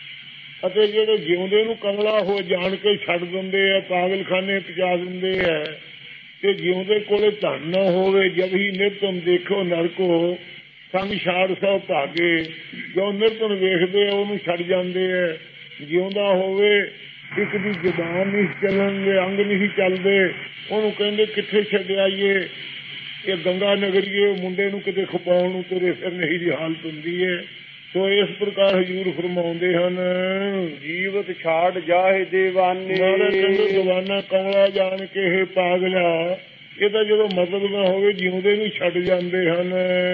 ਅਤੇ ਜਿਹੜੇ ਜਿਉਂਦੇ ਨੂੰ ਕਮਲਾ ਹੋ ਜਾਣ ਕੇ ਛੱਡ ਦਿੰਦੇ ਆ, ਪਾਗਲਖਾਨੇ ਪਹੁੰਚਾ ਦਿੰਦੇ ਆ। ਤੇ ਜਿਉਂਦੇ ਕੋਲੇ ਧਨ ਨਾ ਹੋਵੇ, ਜਦ ਹੀ ਨਿਰਤਨ ਦੇਖੋ ਨਰਕੋ ਸੰਗ ਛਾੜ ਸਭ ਭਾਗੇ। ਜੋ ਨਿਰਤਨ ਵੇਖਦੇ ਆ ਉਹਨੂੰ ਛੱਡ ਜਾਂਦੇ ਆ। ਜਿਉਂਦਾ ਹੋਵੇ ਇੱਕ ਦੀ ਜ਼ੁਬਾਨ ਨਹੀਂ ਚੱਲਣਗੇ, ਅੰਗ ਨਹੀਂ ਚੱਲਦੇ, ਉਹਨੂੰ ਕਹਿੰਦੇ ਕਿੱਥੇ ਛੱਡ ਆਈਏ। ਇਹ ਗੰਗਾ ਨਗਰੀਏ ਮੁੰਡੇ ਨੂੰ ਕਿਤੇ ਖਪਾਉਣ ਨੂੰ ਤੁਰੇ ਫਿਰਨੇ ਦੀ ਹਾਲਤ ਹੁੰਦੀ ਹੈ। ਸੋ ਇਸ ਪ੍ਰਕਾਰ ਹਜ਼ੂਰ ਫਰਮਾਉਂਦੇ ਹਨ ਜੀਵਤ ਛਾੜ ਜਾਹੇ ਦੇਵਾਨੇ। ਕਹਿੰਦੇ ਦੀਵਾਨਾ ਕਮਲਾ ਜਾਣ ਕੇ ਇਹ ਪਾਗਲਾ, ਇਹਦਾ ਜਦੋਂ ਮਤਲਬ ਨਾ ਹੋਵੇ ਜਿਉਂਦੇ ਨੂੰ ਛੱਡ ਜਾਂਦੇ ਹਨ।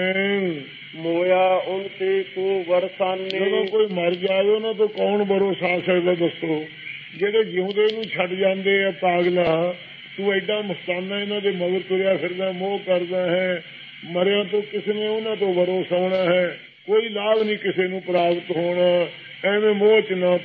ਮੋਇਆ ਉਨ ਤੇ ਕੋ ਵਰਸਾਨੇ। ਜਦੋਂ ਕੋਈ ਮਰ ਜਾਵੇ ਉਹਨਾਂ ਤੋਂ ਕੌਣ ਭਰੋਸਾ ਸਕਦਾ? ਦੱਸੋ। ਜਿਹੜੇ ਜਿਉਂਦੇ ਨੂੰ ਛੱਡ ਜਾਂਦੇ ਆ ਪਾਗਲਾ, ਤੂੰ ਐਡਾ ਮਸਤਾਨਾ ਇਹਨਾਂ ਦੇ ਮਗਰ ਤੁਰਿਆ ਫਿਰਦਾ, ਮੋਹ ਕਰਦਾ ਹੈ। ਮਰਿਆਂ ਤੋਂ ਕਿਸੇ ਨੇ ਉਹਨਾਂ ਤੋਂ ਭਰੋਸਾ ਹੋਣਾ ਹੈ, ਕੋਈ ਲਾਭ ਨਹੀਂ ਕਿਸੇ ਨੂੰ ਪ੍ਰਾਪਤ ਹੋਣਾ। ਐਵੇਂ ਮੋਹ ਚ ਨਾ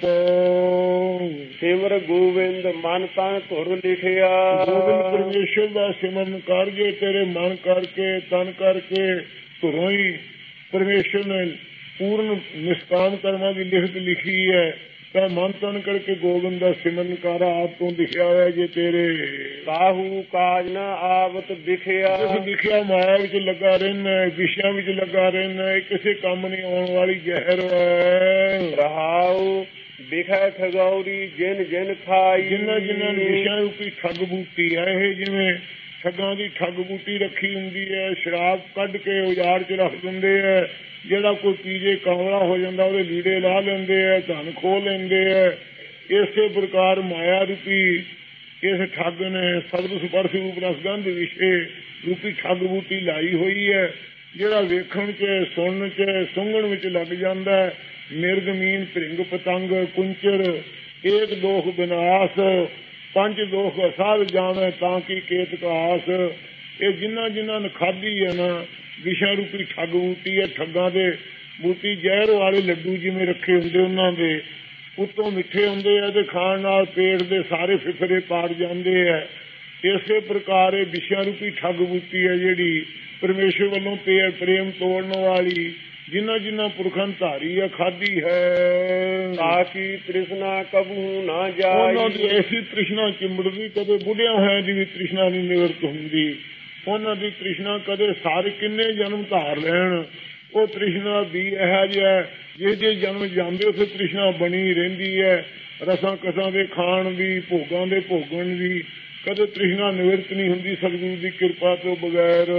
ਪਾਓ। ਸਿਮਰ ਗੋਬਿੰਦ ਮਨ ਤਨ ਧੁਰ ਲਿਖਿਆ। ਗੋਬਿੰਦ ਪਰਮੇਸ਼ਰ ਦਾ ਸਿਮਰਨ ਕਰ ਜੇ ਤੇਰੇ ਮਨ ਕਰਕੇ, ਤਨ ਕਰਕੇ, ਧੁਰੋਂ ਹੀ ਪਰਮੇਸ਼ਰ ਨੇ ਪੂਰਨ ਨਿਸ਼ਕਾਮ ਕਰਮਾਂ ਦੀ ਲਿਖਤ ਲਿਖੀ ਹੈ। ਤਾਂ ਮਨ ਤਨ ਕਰਕੇ ਗੋਬਿੰਦ ਦਾ ਸਿਮਰਨ ਕਰ, ਆਪ ਤੋਂ ਲਿਖਿਆ ਹੋਇਆ ਜੇ ਤੇਰੇ। ਕਾਹੂ ਕਾਜ ਨਾ ਆਵਤ ਵਿਖਿਆ। ਲਿਖਿਆ ਮਾਇਆ ਵਿੱਚ ਲੱਗਾ ਰਹਿਣਾ, ਵਿਸ਼ਿਆਂ ਵਿੱਚ ਲੱਗਾ ਰਹਿਣਾ, ਕਿਸੇ ਕੰਮ ਨਹੀਂ ਆਉਣ ਵਾਲੀ ਜ਼ਹਿਰ ਹੈ। ਰਹਾਉ ਵਿਖੈ ਠਗੌਰੀ ਜਿਨ ਜਿਨ ਖਾਈ। ਜਿਨ੍ਹਾਂ ਜਿਨ੍ਹਾਂ ਵਿਸ਼ਿਆਂ ਰੂਪੀ ਠੱਗ ਬੂਟੀ ਹੈ, ਇਹ ਜਿਵੇਂ ਠੱਗਾਂ ਦੀ ਠੱਗ ਬੂਟੀ ਰੱਖੀ ਹੁੰਦੀ ਹੈ, ਸ਼ਰਾਬ ਕੱਢ ਕੇ ਉਜਾੜ ਚ ਰੱਖ ਦਿੰਦੇ ਹੈ। ਜਿਹੜਾ ਕੋਈ ਪੀਜੇ ਕਮਲਾ ਹੋ ਜਾਂਦਾ ਉਹਦੇ ਲੀੜੇ ਲਾ ਲੈਂਦੇ ਆ, ਧਨ ਖੋਹ ਲੈਂਦੇ ਆ। ਇਸੇ ਪ੍ਰਕਾਰ ਮਾਇਆ ਰੂਪੀ ਇਸ ਠੱਗ ਨੇ ਸਬਦ ਸਪਰਸ਼ ਰੂਪ ਰਸਗੰਧ ਵਿਸ਼ੇ ਰੂਪੀ ਠੱਗ ਬੂਟੀ ਲਾਈ ਹੋਈ ਹੈ। ਜਿਹੜਾ ਵੇਖਣ ਚ, ਸੁਣਨ ਚ, ਸੁੰਘਣ ਵਿੱਚ ਲੱਗ ਜਾਂਦਾ। ਮਿਰਗ ਮੀਨ ਭ੍ਰਿੰਗ ਪਤੰਗ ਕੁੰਚਰ ਏਕ ਦੋਖ ਵਿਨਾਸ਼, ਪੰਜ ਦੋਖ ਅਸਾਧ ਜਾਵੇ ਤਾਂ ਕੀ ਕੇਤਕ ਆਸ। ਇਹ ਜਿਨ੍ਹਾਂ ਜਿਨ੍ਹਾਂ ਨੇ ਖਾਧੀ ਹੈ ਨਾ ਵਿਸ਼ਾ ਰੂਪੀ ਠੱਗ ਬੂਟੀ ਹੈ। ਠੱਗਾਂ ਦੇ ਬੂਟੀ ਜ਼ਹਿਰ ਵਾਲੇ ਲੱਡੂ ਜਿਵੇਂ ਰੱਖੇ ਹੁੰਦੇ ਉਹਨਾਂ ਦੇ ਉੱਤੋਂ ਮਿੱਠੇ ਹੁੰਦੇ ਆ ਤੇ ਖਾਣ ਨਾਲ ਪੇਟ ਦੇ ਸਾਰੇ ਫਿਫਰੇ ਪਾੜ ਜਾਂਦੇ ਆ। ਇਸੇ ਪ੍ਰਕਾਰ ਇਹ ਵਿਸ਼ਾ ਰੂਪੀ ਠੱਗ ਬੂਟੀ ਹੈ ਜਿਹੜੀ ਪਰਮੇਸ਼ਰ ਵੱਲੋਂ ਪ੍ਰੇਮ ਤੋੜਨ ਵਾਲੀ, ਜਿਨ੍ਹਾਂ ਜਿਨ੍ਹਾਂ ਪੁਰਖਾਂ ਧਾਰੀ ਹੈ, ਖਾਧੀ ਹੈ। ਤਾਂ ਕਿ ਤ੍ਰਿਸ਼ਨਾ ਕਬੂ ਨਾ ਜਾਏ। ਉਹਨਾਂ ਦੀ ਐਸੀ ਤ੍ਰਿਸ਼ਨਾ ਚਿੰਬੜਦੀ, ਕਦੇ ਬੁੱਢਿਆਂ ਹੋਇਆਂ ਦੀ ਵੀ ਤ੍ਰਿਸ਼ਨਾ ਨਹੀਂ ਨਿਵਰਤ ਹੁੰਦੀ। ਉਹਨਾਂ ਦੀ ਤ੍ਰਿਸ਼ਨਾ ਕਦੇ ਸਾਰੇ ਕਿੰਨੇ ਜਨਮ ਧਾਰ ਲੈਣ, ਉਹ ਤ੍ਰਿਸ਼ਨਾ ਵੀ ਇਹੋ ਜਿਹਾ ਜੇ ਜਨਮ ਜਾਂਦੇ ਉੱਥੇ ਤ੍ਰਿਸ਼ਨਾ ਬਣੀ ਰਹਿੰਦੀ ਹੈ। ਰਸਾਂ ਕਸਾਂ ਦੇ ਖਾਣ ਦੀ, ਭੋਗਾਂ ਦੇ ਭੋਗਣ ਦੀ, ਕਦੇ ਤ੍ਰਿਸ਼ਨਾ ਨਿਵਰਤ ਨਹੀਂ ਹੁੰਦੀ ਸਤਿਗੁਰੂ ਦੀ ਕਿਰਪਾ ਤੋਂ ਬਗੈਰ।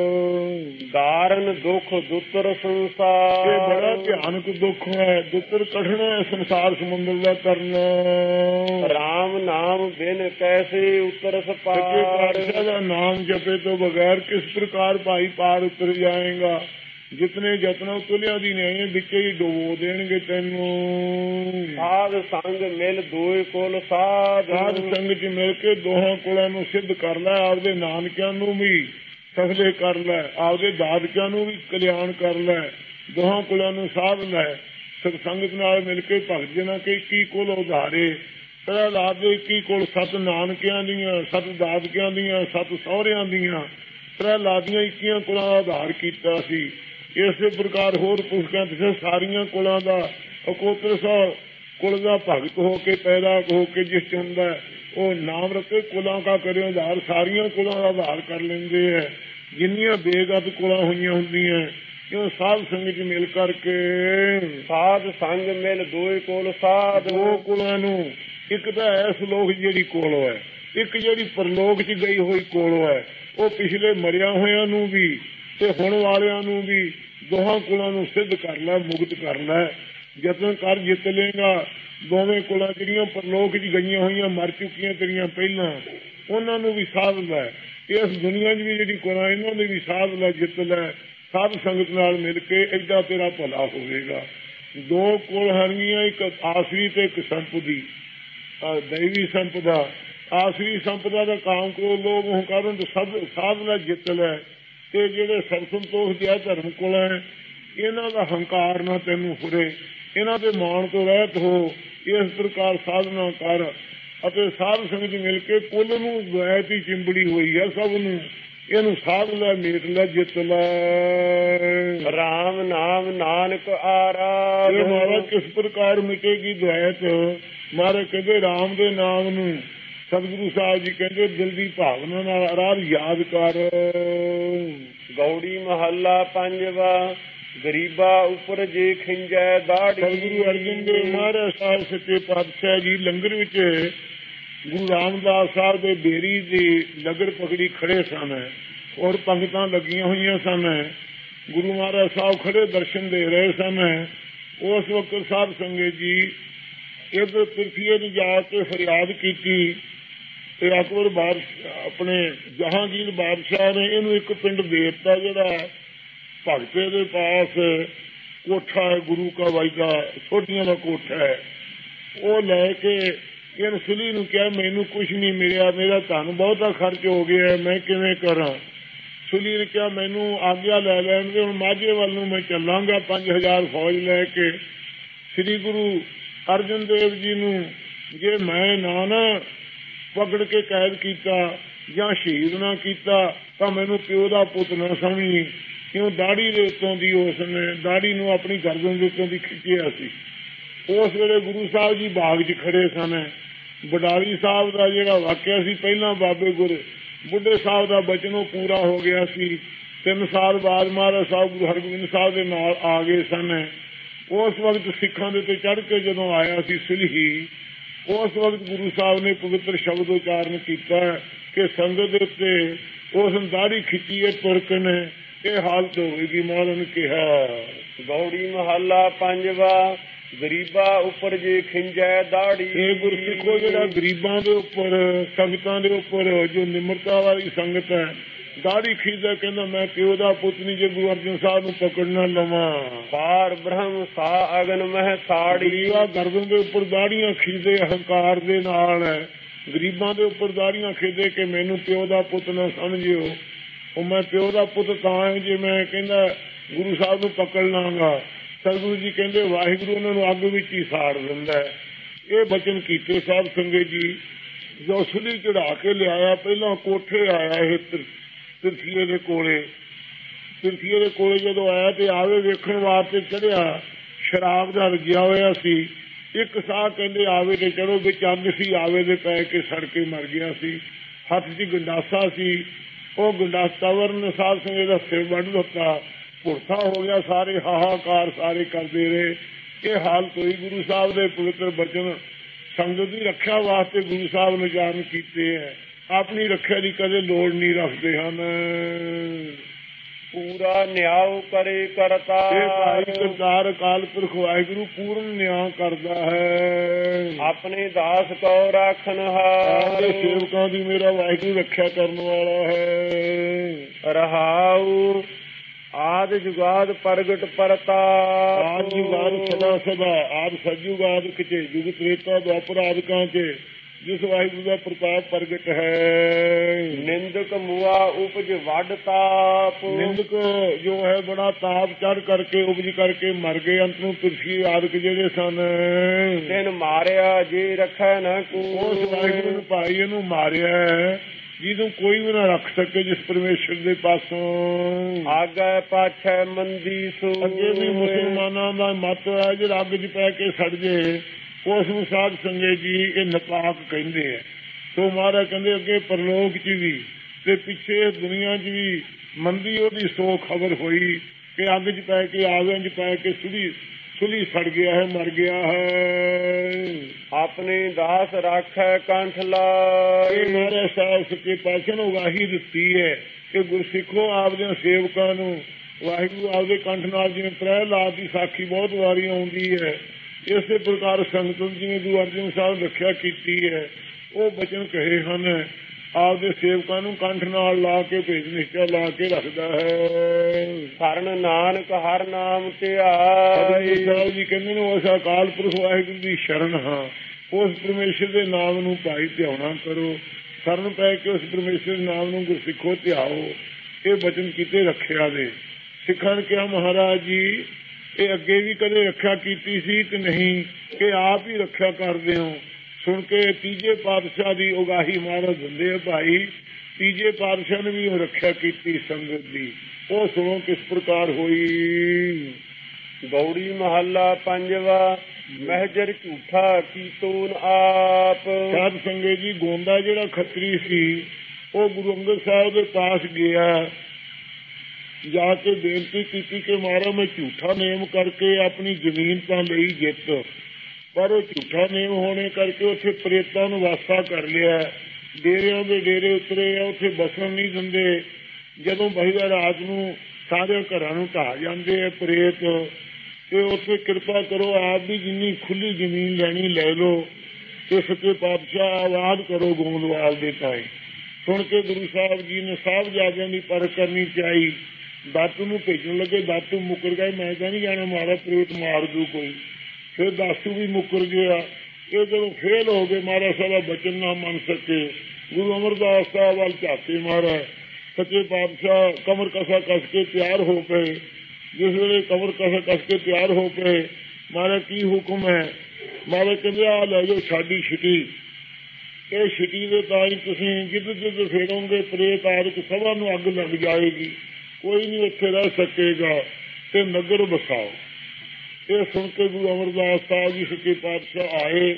ਕਾਰਨ ਦੁੱਖ ਦੁੱਤਰ ਸੰਸਾਰ, ਇਹ ਬੜਾ ਭਿਆਨਕ ਦੁੱਖ ਹੈ, ਦੁੱਤਰ ਕਠਿਨ ਹੈ ਸੰਸਾਰ ਸਮੁੰਦਰ ਦਾ ਤਰਨਾ। ਰਾਮ ਨਾਮ ਬਿਨ ਕੈਸੇ ਉਤਰ ਪਾਰ, ਦਾ ਨਾਮ ਜਪੇ ਤੋਂ ਬਗੈਰ ਕਿਸ ਪ੍ਰਕਾਰ ਭਾਈ ਪਾਰ ਉਤਰ ਜਾਏਗਾ। ਜਿਤਨੇ ਯਤਨ ਤੁਲਿਆ ਦੀ ਨੇ ਵਿੱਚ ਹੀ ਡੁਬੋ ਦੇਣਗੇ ਤੈਨੂੰ। ਸਾਧ ਸੰਗ ਮਿਲ ਦੋਏ ਕੁਲ ਸਾਧ, ਸਾਧ ਸੰਗ ਚ ਮਿਲ ਕੇ ਦੋਹਾਂ ਕੁਲਾਂ ਨੂੰ ਸਿੱਧ ਕਰ ਲੈ, ਆਪਦੇ ਨਾਨਕਿਆਂ ਨੂੰ ਵੀ ਸਫਲੇ ਕਰ ਲੈ, ਆਪਦੇ ਦਾਦਕਿਆਂ ਨੂੰ ਵੀ ਕਲਿਆਣ ਕਰ ਲੈ, ਦੋਹਾਂ ਕੁਲਾਂ ਨੂੰ ਸਾਧ ਲੈ। ਸੰਗਤ ਨਾਲ ਮਿਲ ਕੇ ਭਗਤ ਜਨਾਂ ਕੇ 21 ਕੁਲ ਉਧਾਰੇ। ਪ੍ਰਹਲਾਦ ਦੇ 21 ਕੁਲ 7 ਨਾਨਕਿਆਂ ਦੀਆਂ, 7 ਦਾਦਕਿਆਂ ਦੀਆਂ, 7 ਸਹੁਰਿਆਂ ਦੀਆਂ। ਪ੍ਰਹਲਾਦ ਦੀਆਂ 21 ਕੁਲਾਂ ਦਾ ਉਧਾਰ ਕੀਤਾ ਸੀ। ਇਸੇ ਪ੍ਰਕਾਰ ਹੋਰ ਪੁਸਤਕਾਂ ਚ ਸਾਰੀਆਂ ਕੁਲਾਂ ਦਾ ਅਕੋਤਰ ਕੁਲ ਦਾ ਭਗਤ ਹੋ ਕੇ ਪੈਦਾ ਹੋ ਕੇ ਜਿਸ ਚ ਹੁੰਦਾ ਉਹ ਨਾਮ ਰੱਖੇ ਕੁਲਾਂ ਦਾ ਕਰੇ ਉਧਾਰ। ਸਾਰੀਆਂ ਕੁਲਾਂ ਦਾ ਉਧਾਰ ਕਰ ਲੈਂਦੇ ਹੈ ਜਿੰਨੀਆਂ ਬੇਗਤ ਕੁਲਾਂ ਹੋਈਆਂ ਹੁੰਦੀਆਂ। ਕਿਉਂ ਸਾਧ ਸੰਗਤ ਚ ਮਿਲ ਕਰਕੇ, ਸਾਧ ਸੰਗ ਮਿਲ ਦੋਏ ਕੁਲ ਸਾਧ। ਦੋ ਕੁਲਾਂ ਨੂੰ, ਇੱਕ ਤਾਂ ਇਸ ਲੋਕ ਜਿਹੜੀ ਕੋਲ ਹੈ, ਇੱਕ ਜਿਹੜੀ ਪਰਲੋਕ ਚ ਗਈ ਹੋਈ ਕੋਲ ਹੈ। ਉਹ ਪਿਛਲੇ ਮਰਿਆ ਹੋਇਆਂ ਨੂੰ ਵੀ ਤੇ ਹੁਣ ਵਾਲਿਆਂ ਨੂੰ ਵੀ ਦੋਹਾਂ ਕੁਲਾਂ ਨੂੰ ਸਿੱਧ ਕਰ ਲੈ, ਮੁਕਤ ਕਰ ਲੈ। ਯਤਨ ਕਰ ਜਿੱਤ ਲੇਗਾ। ਦੋਵੇਂ ਕੁਲਾਂ ਜਿਹੜੀਆਂ ਪਰਲੋਕ ਚ ਗਈਆਂ ਹੋਈਆਂ ਮਰ ਚੁੱਕੀਆਂ ਤੇਰੀਆਂ ਪਹਿਲਾਂ, ਉਹਨਾਂ ਨੂੰ ਵੀ ਸਾਧ ਲੈ। ਇਸ ਦੁਨੀਆ ਚ ਵੀ ਜਿਹੜੀ ਕੁਲਾਂ ਇਹਨਾਂ ਦੇ ਵੀ ਸਾਧ ਲੈ, ਜਿੱਤ ਲੈ। ਸਾਧ ਸੰਗਤ ਨਾਲ ਮਿਲ ਕੇ ਏਦਾਂ ਤੇਰਾ ਭਲਾ ਹੋਵੇਗਾ। ਦੋ ਕੁਲ ਹਰਨੀਆਂ, ਇੱਕ ਆਸਰੀ ਤੇ ਇੱਕ ਸੰਪਦੀ, ਦੈਵੀ ਸੰਪਦਾ। ਆਸਰੀ ਸੰਪਦਾ ਦਾ ਕਾਮ ਕ੍ਰੋਧ ਲੋਭ ਹੰਕਾਰ ਸਭ ਸਾਧ ਲੈ, ਜਿੱਤ ਲੈ। ਤੇ ਜਿਹੜੇ ਸਭ ਸੰਤੋਖ ਦਿਆ ਧਰਮ ਕੁਲ ਹੈ, ਇਹਨਾਂ ਦਾ ਹੰਕਾਰ ਨਾ ਤੈਨੂੰ ਫੁਰੇ, ਇਹਨਾਂ ਦੇ ਮਾਣ ਤੋਂ ਰਹਿਤ ਹੋ। ਇਸ ਪ੍ਰਕਾਰ ਸਾਧਨਾ ਕਰ ਅਤੇ ਸਾਧ ਸੰਗਤ ਮਿਲ ਕੇ ਕੁੱਲ ਨੂੰ ਦੁਆਇਤ ਹੀ ਚਿੰਬੜੀ ਹੋਈ ਹੈ ਸਭ ਨੂੰ। ਇਹਨੂੰ ਸਾਧ ਲੈ, ਮੇਟ ਲੈ, ਜਿੱਤ ਲੈ। ਰਾਮ ਨਾਮ ਨਾਨਕ ਆਰਾਧ, ਇਹ ਮਹਾਰਾਜ ਕਿਸ ਪ੍ਰਕਾਰ ਮਿਟੇਗੀ ਦੁਆਇਤ। ਮਹਾਰਾਜ ਕਹਿੰਦੇ ਰਾਮ ਦੇ ਨਾਮ ਨੂੰ ਸਤਿਗੁਰੂ ਸਾਹਿਬ ਜੀ ਕਹਿੰਦੇ ਦਿਲ ਦੀ ਭਾਵਨਾ ਨਾਲ ਆਰਾਧ ਯਾਦ ਕਰ। ਗੌੜੀ ਮਹੱਲਾ ਪੰਜਵਾ, ਗਰੀਬਾ ਉੱਪਰ ਜੇ ਖਿੰਜੈ ਦਾੜੀ। ਸਤਿਗੁਰੂ ਅਰਜਨ ਦੇਵ ਮਹਾਰਾਜ ਸਾਹਿਬ ਸੱਚੇ ਪਾਤਸ਼ਾਹ ਜੀ ਲੰਗਰ ਵਿੱਚ ਗੁਰੂ ਰਾਮਦਾਸ ਸਾਹਿਬ ਦੇ ਬੇਰੀ ਦੀ ਲਗੜ ਪਕੜੀ ਖੜੇ ਸਨ ਔਰ ਪੰਗਤਾਂ ਲੱਗੀਆਂ ਹੋਈਆਂ ਸਨ। ਗੁਰੂ ਮਹਾਰਾਜ ਸਾਹਿਬ ਖੜੇ ਦਰਸ਼ਨ ਦੇ ਰਹੇ ਸਨ। ਉਸ ਵਕਤ ਸਾਧ ਸੰਗਤ ਜੀ ਇੱਧਰ ਪ੍ਰਿਥਵੀ ਨੂੰ ਜਾ ਕੇ ਫਰਿਆਦ ਕੀਤੀ ਤੇ ਅਕਬਰ ਬਾਦਸ਼ਾਹ ਆਪਣੇ ਜਹਾਂਗੀਰ ਬਾਦਸ਼ਾਹ ਨੇ ਇਹਨੂੰ ਇੱਕ ਪਿੰਡ ਦੇ ਦਿੱਤਾ ਜਿਹੜਾ ਭਗਤੇ ਦੇ ਪਾਸ ਕੋਠਾ ਹੈ, ਗੁਰੂ ਕਾ ਵਾਇਦਾ ਛੋਟੀਆਂ ਦਾ ਕੋਠਾ ਹੈ। ਉਹ ਲੈ ਕੇ ਇਹਨ ਸੁਲੀ ਨੂੰ ਕਿਹਾ ਮੈਨੂੰ ਕੁਛ ਨਹੀਂ ਮਿਲਿਆ, ਮੇਰਾ ਧਨ ਬਹੁਤਾ ਖਰਚ ਹੋ ਗਿਆ, ਮੈਂ ਕਿਵੇਂ ਕਰਾਂ। ਸੁਲੀ ਨੇ ਕਿਹਾ ਮੈਨੂੰ ਆਗਿਆ ਲੈ ਲੈਣ ਦੇ, ਹੁਣ ਮਾਝੇ ਵੱਲ ਨੂੰ ਮੈਂ ਚੱਲਾਂਗਾ 5000 ਫੌਜ ਲੈ ਕੇ। ਸ੍ਰੀ ਗੁਰੂ ਅਰਜਨ ਦੇਵ ਜੀ ਨੂੰ ਜੇ ਮੈਂ ਨਾ ਪਕੜ ਕੇ ਕੈਦ ਕੀਤਾ ਜਾਂ ਸ਼ਹੀਦ ਨਾ ਕੀਤਾ ਤਾਂ ਮੈਨੂੰ ਪਿਓ ਦਾ ਪੁੱਤ ਨਾ ਸਮਝੀ। ਕਿਉਂ ਦਾੜੀ ਦੇ ਉੱਤੋਂ ਦੀ ਉਸਨੇ ਦਾੜੀ ਨੂੰ ਆਪਣੀ ਗਰਦਨ ਦੇ ਉੱਤੋਂ ਦੀ ਖਿੱਚਿਆ ਸੀ। ਉਸ ਵੇਲੇ ਗੁਰੂ ਸਾਹਿਬ ਜੀ ਬਾਗ 'ਚ ਖੜੇ ਸਨ। ਬਡਾਲੀ ਸਾਹਿਬ ਦਾ ਜਿਹੜਾ ਵਾਕਿਆ ਸੀ ਪਹਿਲਾਂ ਬਾਬੇ ਗੁਰ ਬੁੱਢੇ ਸਾਹਿਬ ਦਾ ਬਚਨ ਉਹ ਪੂਰਾ ਹੋ ਗਿਆ ਸੀ। 3 ਸਾਲ ਬਾਅਦ ਮਹਾਰਾਜ ਸਾਹਿਬ ਗੁਰੂ ਹਰਗੋਬਿੰਦ ਸਾਹਿਬ ਦੇ ਨਾਲ ਆ ਗਏ ਸਨ। ਉਸ ਵਕਤ ਸਿੱਖਾਂ ਦੇ ਉੱਤੇ ਚੜ੍ਹ ਕੇ ਜਦੋਂ ਆਇਆ ਸੀ ਸੁਲਹੀ, ਉਸ ਵਕਤ ਗੁਰੂ ਸਾਹਿਬ ਨੇ ਪਵਿੱਤਰ ਸ਼ਬਦ ਉਚਾਰਨ ਕੀਤਾ ਕਿ ਸੰਗਤ ਦੇ ਉੱਤੇ ਉਸ ਨੇ ਦਾੜੀ ਖਿੱਚੀ ਹੈ ਤੁਰਕ ਨੇ, ਇਹ ਹਾਲਤ ਹੋਵੇਗੀ। ਮਹਾਰਾਜ ਨੇ ਕਿਹਾ ਗੌੜੀ ਮਹੱਲਾ ਪੰਜਵਾ, ਗਰੀਬਾ ਉੱਪਰ ਜੇ ਖਿੰਜੈ ਦਾੜੀ। ਇਹ ਗੁਰਸਿੱਖੋ ਜਿਹੜਾ ਗਰੀਬਾਂ ਦੇ ਉੱਪਰ ਸੰਗਤਾਂ ਦੇ ਉੱਪਰ ਜੋ ਨਿਮਰਤਾ ਵਾਲੀ ਸੰਗਤ ਹੈ ਦਾੜੀ ਖਿੱਚਦਾ, ਕਹਿੰਦਾ ਮੈਂ ਪਿਓ ਦਾ ਪੁੱਤ ਨਹੀਂ ਜੇ ਗੁਰੂ ਅਰਜਨ ਸਾਹਿਬ ਨੂੰ ਪਕੜ ਨਾ ਲਵਾਂ। ਪਾਰ ਬ੍ਰਹਮ ਸਾ ਅਗਨ ਮਹਿ ਸਾੜੀ। ਗਰਦਨ ਦੇ ਉੱਪਰ ਦਾੜੀਆਂ ਖਿੱਚਦੇ ਹੰਕਾਰ ਦੇ ਨਾਲ, ਗਰੀਬਾਂ ਦੇ ਉੱਪਰ ਦਾੜੀਆਂ ਖਿੱਚਦੇ ਕਿ ਮੈਨੂੰ ਪਿਓ ਦਾ ਪੁੱਤ ਨਾ ਸਮਝਿਓ। ਉਹ ਮੈਂ ਪਿਓ ਦਾ ਪੁੱਤ ਤਾਂ ਜੇ ਮੈਂ ਕਹਿੰਦਾ ਗੁਰੂ ਸਾਹਿਬ ਨੂੰ ਪਕੜ ਲਾਂਗਾ। ਸਤਿਗੁਰੂ ਜੀ ਕਹਿੰਦੇ ਵਾਹਿਗੁਰੂ ਉਹਨਾਂ ਨੂੰ ਅੱਗ ਵਿੱਚ ਹੀ ਸਾੜ ਦਿੰਦਾ। ਇਹ ਬਚਨ ਕੀਤੇ ਸਾਧ ਸੰਗਤ ਜੀ। ਜੋ ਸੁਲੀ ਚੜਾ ਕੇ ਲਿਆਇਆ, ਪਹਿਲਾਂ ਕੋਠੇ ਆਇਆ ਇਹ ਤਿਰਥੀਏ ਦੇ ਕੋਲੇ। ਤਿਰਥੀਏ ਦੇ ਕੋਲੇ ਜਦੋਂ ਆਇਆ ਤੇ ਆਵੇ ਵੇਖਣ ਵਾਸਤੇ ਚੜਿਆ, ਸ਼ਰਾਬ ਦਾ ਰਜਿਆ ਹੋਇਆ ਸੀ। ਇੱਕ ਸਾਹ ਕਹਿੰਦੇ ਆਵੇ ਤੇ ਚੜੋ, ਵਿੱਚ ਅੱਗ ਸੀ, ਆਵੇ ਦੇ ਪੈ ਕੇ ਸੜ ਕੇ ਮਰ ਗਿਆ ਸੀ। ਹੱਥ 'ਚ ਗੰਡਾਸਾ ਸੀ, ਉਹ ਗੰਡਾਸਾ ਵਰਨ ਸਾਧ ਸੰਗਤ ਦਾ ਸਿਰ ਵੱਢ ਦਿੱਤਾ, ਭੁਰਥਾ ਹੋ ਗਿਆ। ਸਾਰੇ ਹਾਹਾਕਾਰ ਸਾਰੇ ਕਰਦੇ ਰਹੇ। ਇਹ ਹਾਲਤ ਹੋਈ। ਗੁਰੂ ਸਾਹਿਬ ਦੇ ਪਵਿੱਤਰ ਬਚਨ ਸੰਗਤ ਦੀ ਰੱਖਿਆ ਵਾਸਤੇ ਗੁਰੂ ਸਾਹਿਬ ਨੇ ਜਾਨ ਕੀਤੇ ਹੈ। ਆਪਣੀ ਰੱਖਿਆ ਦੀ ਕਦੇ ਲੋੜ ਨਹੀਂ ਰੱਖਦੇ ਹਨ। ਪੂਰਾ ਨਿਆਉ ਕਰੇ ਕਰਤਾਰ। ਇਹ ਭਾਈ ਕਰਤਾਰ ਅਕਾਲ ਪੁਰਖ ਵਾਹਿਗੁਰੂ ਪੂਰਨ ਨਿਆਂ ਕਰਦਾ ਹੈ। ਆਪਣੇ ਦਾਸ ਕੋ ਰਾਖਣ ਹਾਰ। ਸੇਵਕਾਂ ਦੀ ਮੇਰਾ ਵਾਹਿਗੁਰੂ ਰੱਖਿਆ ਕਰਨ ਵਾਲਾ ਹੈ। ਰਹਾਉ ਆਦ ਜੁਗਾਦ ਪ੍ਰਗਟ ਪਰਤਾਪ। ਆਦ ਜੁਗਾਦ ਸਦਾ ਸਦਾ ਆਦ ਸਤਿਯੁਗਾਦ ਕਿਤੇ ਜੁਗ ਤ੍ਰੇਤਾ ਦੁਆਪਰ ਆਦਿਕਾਂ ਚ ਜਿਸ ਵਾਹਿਗੁਰੂ ਦਾ ਪ੍ਰਤਾਪ ਪ੍ਰਗਟ ਹੈ। ਨਿੰਦਕ ਮੁਆ ਉਪਜ ਵੱਡ ਤਾਪ। ਨਿੰਦਕ ਜੋ ਹੈ ਬੜਾ ਤਾਪ ਚੜ ਕਰਕੇ ਉਪਜ ਕਰਕੇ ਮਰ ਗਏ। ਅੰਤ ਨੂੰ ਪਿਰਸੀ ਆਦਿਕ ਜਿਹੜੇ ਸਨ ਤਿਨ ਮਾਰਿਆ ਜੇ ਰੱਖੈ ਨਾ ਕੋ। ਉਸ ਵਾਹਿਗੁਰੂ ਨੇ ਭਾਈ ਇਹਨੂੰ ਮਾਰਿਆ ਜਿਹਨੂੰ ਕੋਈ ਵੀ ਨਾ ਰੱਖ ਸਕੇ ਜਿਸ ਪਰਮੇਸ਼ਰ ਦੇ ਪਾਸੋਂ। ਆਗੇ ਪਾਛੈ ਮੰਦੀ ਸੂ। ਅੱਗੇ ਵੀ ਮੁਸਲਮਾਨਾਂ ਦਾ ਮਤ ਹੈ ਜੇ ਅੱਗ 'ਚ ਪੈ ਕੇ ਸੜ ਜੇ ਉਸ ਨੂੰ ਸਾਧ ਸੰਗਤ ਜੀ ਇਹ ਨਪਾਕ ਕਹਿੰਦੇ ਆ। ਸੋ ਮਹਾਰਾਜ ਕਹਿੰਦੇ ਅੱਗੇ ਪਰਲੋਕ 'ਚ ਵੀ ਤੇ ਪਿੱਛੇ ਦੁਨੀਆ 'ਚ ਵੀ ਮੰਦੀ ਉਹਦੀ ਸੋ ਖਬਰ ਹੋਈ ਕਿ ਅੱਗ 'ਚ ਪੈ ਕੇ ਆਗਾਂ 'ਚ ਪੈ ਕੇ ਸੁਲੀ ਸੜ ਗਿਆ ਹੈ, ਮਰ ਗਿਆ ਹੈ। ਆਪਣੇ ਦਾਸ ਰਾਖੈ ਕੰਠ ਲਾਇ। ਮਹਾਰਾਜ ਸਾਹਿਬ ਸੱਚੇ ਪਾਤਸ਼ਾਹ ਨੂੰ ਉਗਾਹੀ ਦਿੱਤੀ ਹੈ ਕਿ ਗੁਰਸਿੱਖੋ ਆਪਦੇ ਸੇਵਕਾਂ ਨੂੰ ਵਾਹਿਗੁਰੂ ਆਪਦੇ ਕੰਠ ਨਾਲ, ਜਿਵੇਂ ਪ੍ਰਹਿਲਾਦ ਦੀ ਸਾਖੀ ਬਹੁਤ ਵਾਰੀ ਆਉਂਦੀ ਹੈ, ਇਸੇ ਪ੍ਰਕਾਰ ਸੰਗਤ ਜਿਵੇਂ ਗੁਰੂ ਅਰਜਨ ਸਾਹਿਬ ਰੱਖਿਆ ਕੀਤੀ ਹੈ ਉਹ ਬਚਨ ਕਹੇ ਹਨ। ਆਪਦੇ ਸੇਵਕਾਂ ਨੂੰ ਕੰਠ ਨਾਲ ਲਾ ਕੇ ਭੇਜ ਨਿਸ਼ਚਾ ਲਾ ਕੇ ਰੱਖਦਾ ਹੈ। ਸਰਨ ਨਾਨਕ ਹਰ ਨਾਮ ਧਿਆਈ। ਸਾਹਿਬ ਜੀ ਕਹਿੰਦੇ ਨੇ ਉਸ ਅਕਾਲ ਪੁਰਖ ਵਾਹਿਗੁਰੂ ਦੀ ਸ਼ਰਨ ਹਾਂ, ਉਸ ਪਰਮੇਸ਼ਰ ਦੇ ਨਾਮ ਨੂੰ ਭਾਈ ਧਿਆਉਣਾ ਕਰੋ। ਸਰਨ ਪੈ ਕੇ ਉਸ ਪਰਮੇਸ਼ਰ ਦੇ ਨਾਮ ਨੂੰ ਗੁਰਸਿੱਖੋ ਧਿਆਓ। ਇਹ ਬਚਨ ਕੀਤੇ ਰੱਖਿਆ ਦੇ। ਸਿੱਖਾਂ ਨੇ ਕਿਹਾ ਮਹਾਰਾਜ ਜੀ ਇਹ ਅੱਗੇ ਵੀ ਕਦੇ ਰੱਖਿਆ ਕੀਤੀ ਸੀ ਕਿ ਨਹੀਂ ਕਿ ਆਪ ਹੀ ਰੱਖਿਆ ਕਰਦੇ ਹੋ। ਸੁਣ ਕੇ ਤੀਜੇ ਪਾਤਸ਼ਾਹ ਦੀ ਉਗਾਹੀ ਮਹਾਰਾਜ ਦਿੰਦੇ ਆ ਭਾਈ ਤੀਜੇ ਪਾਤਸ਼ਾਹ ਨੇ ਵੀ ਰੱਖਿਆ ਕੀਤੀ ਸੰਗਤ ਦੀ। ਉਹ ਸੁਣੋ ਕਿਸ ਪ੍ਰਕਾਰ ਹੋਈ। ਗੌੜੀ ਮਹੱਲਾ ਪੰਜਵਾ। ਮਹਿਜਰ ਝੂਠਾ ਕੀਤੂਨ ਆਪ। ਸਾਧ ਸੰਗਤ ਜੀ ਗੋਂਦਾ ਜਿਹੜਾ ਖੱਤਰੀ ਸੀ ਉਹ ਗੁਰੂ ਅੰਗਦ ਸਾਹਿਬ ਦੇ ਪਾਸ ਗਿਆ, ਜਾ ਕੇ ਬੇਨਤੀ ਕੀਤੀ ਕਿ ਮਹਾਰਾਜ ਮੈਂ ਝੂਠਾ ਨੇਮ ਕਰਕੇ ਆਪਣੀ ਜ਼ਮੀਨ ਤਾਂ ਲਈ ਜਿੱਤ, ਪਰ ਉਹ ਝੂਠਾ ਨੇਮ ਹੋਣੇ ਕਰਕੇ ਉੱਥੇ ਪ੍ਰੇਤਾਂ ਨੂੰ ਵਾਸਾ ਕਰ ਲਿਆ। ਡੇਰਿਆਂ ਦੇ ਡੇਰੇ ਉਤਰੇ ਆ, ਉੱਥੇ ਬਸਣ ਨਹੀਂ ਦਿੰਦੇ। ਜਦੋਂ ਬਹੀਦਾ ਰਾਤ ਨੂੰ ਸਾਰੇ ਘਰਾਂ ਨੂੰ ਢਾਹ ਜਾਂਦੇ ਆ ਪ੍ਰੇਤ, ਤੇ ਉੱਥੇ ਕਿਰਪਾ ਕਰੋ ਆਪ ਵੀ ਜਿੰਨੀ ਖੁੱਲੀ ਜ਼ਮੀਨ ਲੈਣੀ ਲੈ ਲਓ ਤੇ ਸੱਚੇ ਪਾਤਸ਼ਾਹ ਆਵਾਜ਼ ਕਰੋ ਗੋਂਦਵਾਲ ਦੇ ਤਾਈ। ਸੁਣ ਕੇ ਗੁਰੂ ਸਾਹਿਬ ਜੀ ਨੇ ਸਾਹਿਬਜ਼ਾਦਿਆਂ ਦੀ ਪਰਖ ਕਰਨੀ ਚਾਹੀ। ਦਾਤੂ ਨੂੰ ਭੇਜਣ ਲੱਗੇ, ਦਾਤੂ ਮੁੱਕਰ ਗਏ, ਮੈਂ ਤਾਂ ਨਹੀਂ ਜਾਣਾ ਮਾਰਾ ਪ੍ਰੇਤ ਮਾਰ ਦੂ ਕੋਈ। ਫਿਰ ਦਾਤੂ ਵੀ ਮੁੱਕਰ ਗਿਆ। ਇਹ ਜਦੋਂ ਫੇਲ ਹੋ ਗਏ ਮਹਾਰਾਜ ਸਾਹਿਬ ਬਚਨ ਨਾ ਮੰਨ ਸਕੇ। ਗੁਰੂ ਅਮਰਦਾਸ ਸਾਹਿਬ ਵੱਲ ਝਾਕੇ ਮਾਰਾ। ਸੱਚੇ ਪਾਤਸ਼ਾਹ ਕਮਰ ਕਸਾ ਕੱਸ ਕੇ ਤਿਆਰ ਹੋ ਪਏ। ਜਿਸ ਵੇਲੇ ਕਮਰ ਕਸਾ ਕੱਸ ਕੇ ਤਿਆਰ ਹੋ ਪਏ ਮਹਾਰਾਜ ਕੀ ਹੁਕਮ ਹੈ। ਮਹਾਰਾਜ ਕਹਿੰਦੇ ਆ ਲੈ ਜਾਓ ਸਾਡੀ ਛਿਟੀ, ਇਹ ਛਿਟੀ ਦੇ ਤਾਂ ਹੀ ਤੁਸੀਂ ਜਿੱਦ ਜਿੱਦ ਫੇਰੋਗੇ ਪ੍ਰੇਤ ਆਦਿਕ ਸਭਾ ਨੂੰ ਅੱਗ ਲੱਗ ਜਾਏਗੀ, ਕੋਈ ਨਹੀਂ ਇੱਥੇ ਰਹਿ ਸਕੇਗਾ ਤੇ ਨਗਰ ਬਸਾਓ। ਇਹ ਸੁਣ ਕੇ ਗੁਰੂ ਅਮਰਦਾਸ ਸਾਹਿਬ ਜੀ ਸੱਚੇ ਪਾਤਸ਼ਾਹ ਆਏ।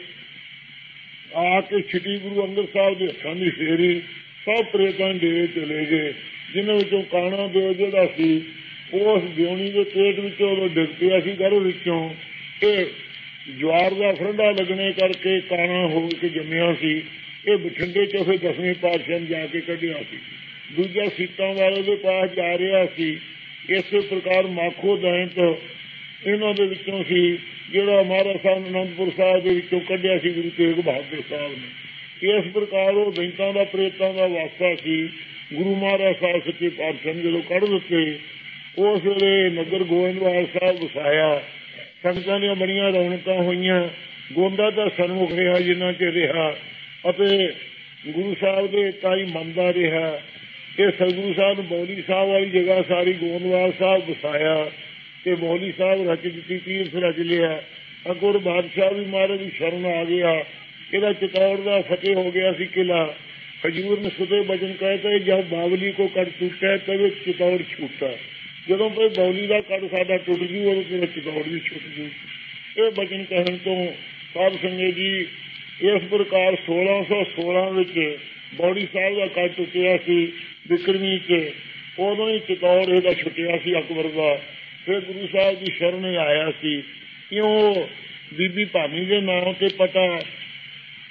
ਆ ਕੇ ਛਿਟੀ ਗੁਰੂ ਅੰਗਦ ਸਾਹਿਬ ਦੇ ਹੱਥਾਂ ਦੀ ਫੇਰੀ। ਸਭ ਪ੍ਰੇਤਾਂ ਡੇਰੇ ਚਲੇ ਗਏ। ਜਿਹਨਾਂ ਵਿੱਚੋਂ ਕਾਣਾ ਦਿਓ ਜਿਹੜਾ ਸੀ ਉਸ ਦਿਉਣੀ ਦੇ ਪੇਟ ਵਿੱਚੋਂ ਉਦੋਂ ਡਿੱਗ ਪਿਆ ਸੀ ਗਰਭ ਵਿੱਚੋਂ। ਇਹ ਜਵਾਰ ਦਾ ਫਰੰਡਾ ਲੱਗਣੇ ਕਰਕੇ ਕਾਣਾ ਹੋ ਕੇ ਜੰਮਿਆ ਸੀ। ਇਹ ਬਠਿੰਡੇ ਚ ਫਿਰ 10ਵੇਂ ਪਾਤਸ਼ਾਹ ਨੇ ਜਾ ਕੇ ਕੱਢਿਆ ਸੀ। ਦੂਜਾ ਸੀਤਾਂ ਵਾਲੇ ਦੇ ਪਾਸ ਜਾ ਰਿਹਾ ਸੀ। ਇਸੇ ਪ੍ਰਕਾਰ ਮਾਖੋ ਦੈਂਤ ਇਹਨਾਂ ਦੇ ਵਿੱਚੋਂ ਸੀ ਜਿਹੜਾ ਮਹਾਰਾਜ ਸਾਹਿਬ ਅਨੰਦਪੁਰ ਸਾਹਿਬ ਦੇ ਵਿੱਚੋਂ ਕੱਢਿਆ ਸੀ ਗੁਰੂ ਤੇਗ ਬਹਾਦਰ ਸਾਹਿਬ ਨੇ। ਇਸ ਪ੍ਰਕਾਰ ਉਹ ਦੈਂਤਾਂ ਦਾ ਪ੍ਰੇਤਾਂ ਦਾ ਵਾਸਾ ਸੀ। ਗੁਰੂ ਮਹਾਰਾਜ ਸਾਹਿਬ ਸੱਚੇ ਪਾਤਸ਼ਾਹ ਨੇ ਜਦੋਂ ਕੱਢ ਦਿੱਤੇ ਉਸ ਵੇਲੇ ਨਗਰ ਗੋਇੰਦਵਾਲ ਸਾਹਿਬ ਵਸਾਇਆ। ਸੰਗਤਾਂ ਦੀਆਂ ਬੜੀਆਂ ਰੌਣਕਾਂ ਹੋਈਆਂ। ਗੋਂਦਾ ਦਾ ਸਨਮੁਖ ਰਿਹਾ ਜਿੰਨਾ ਚਿਰ ਰਿਹਾ ਅਤੇ ਗੁਰੂ ਸਾਹਿਬ ਦੇ ਤਾਈ ਮੰਨਦਾ ਰਿਹਾ। ਇਹ ਸਤਿਗੁਰੂ ਸਾਹਿਬ ਨੂੰ ਬੌਲੀ ਸਾਹਿਬ ਵਾਲੀ ਜਗ੍ਹਾ ਸਾਰੀ ਗੋਇੰਦਵਾਲ ਸਾਹਿਬ ਵਸਾਇਆ ਤੇ ਬੌਲੀ ਸਾਹਿਬ ਰਚ ਦਿੱਤੀ, ਤੀਰਥ ਰਚ ਲਿਆ। ਅਕਬਰ ਬਾਦਸ਼ਾਹ ਵੀ ਮਹਾਰਾਜ ਦੀ ਸ਼ਰਨ ਆ ਗਿਆ। ਇਹਦਾ ਚਿਤੌੜ ਦਾ ਫਤਿਹ ਹੋ ਗਿਆ ਸੀ ਕਿਲਾ। ਹਜ਼ੂਰ ਨੇ ਸੁਦੇ ਬਚਨ ਕਹੇ ਜਦ ਬਾਵਲੀ ਕੋ ਕੱਢ ਟੁੱਟਿਆ ਤਵੇ ਚਿਤੌੜ ਛੂਟਾ। ਜਦੋਂ ਕੋਈ ਬੌਲੀ ਦਾ ਕੱਢ ਸਾਡਾ ਟੁੱਟ ਜੂ ਉਹਦੇ ਤੇ ਚਿਤੌੜ ਵੀ ਛੁੱਟ ਜੂ। ਇਹ ਬਚਨ ਕਹਿਣ ਤੋਂ ਸਾਧ ਸੰਗਤ ਜੀ ਇਸ ਪ੍ਰਕਾਰ 1616 ਵਿੱਚ ਬੌੜੀ ਸਾਹਿਬ ਦਾ ਕੱਢ ਟੁੱਟਿਆ ਸੀ ਬਿਕਰਮੀ ਚ। ਉਦੋਂ ਹੀ ਚਿਤੌੜ ਇਹਦਾ ਛੁੱਟਿਆ ਸੀ ਅਕਬਰ ਦਾ। ਫਿਰ ਗੁਰੂ ਸਾਹਿਬ ਦੀ ਸ਼ਰਨ ਆਇਆ ਸੀ। ਕਿਉਂ ਬੀਬੀ ਭਾਨੀ ਦੇ ਨਾਂ ਤੇ ਪਤਾ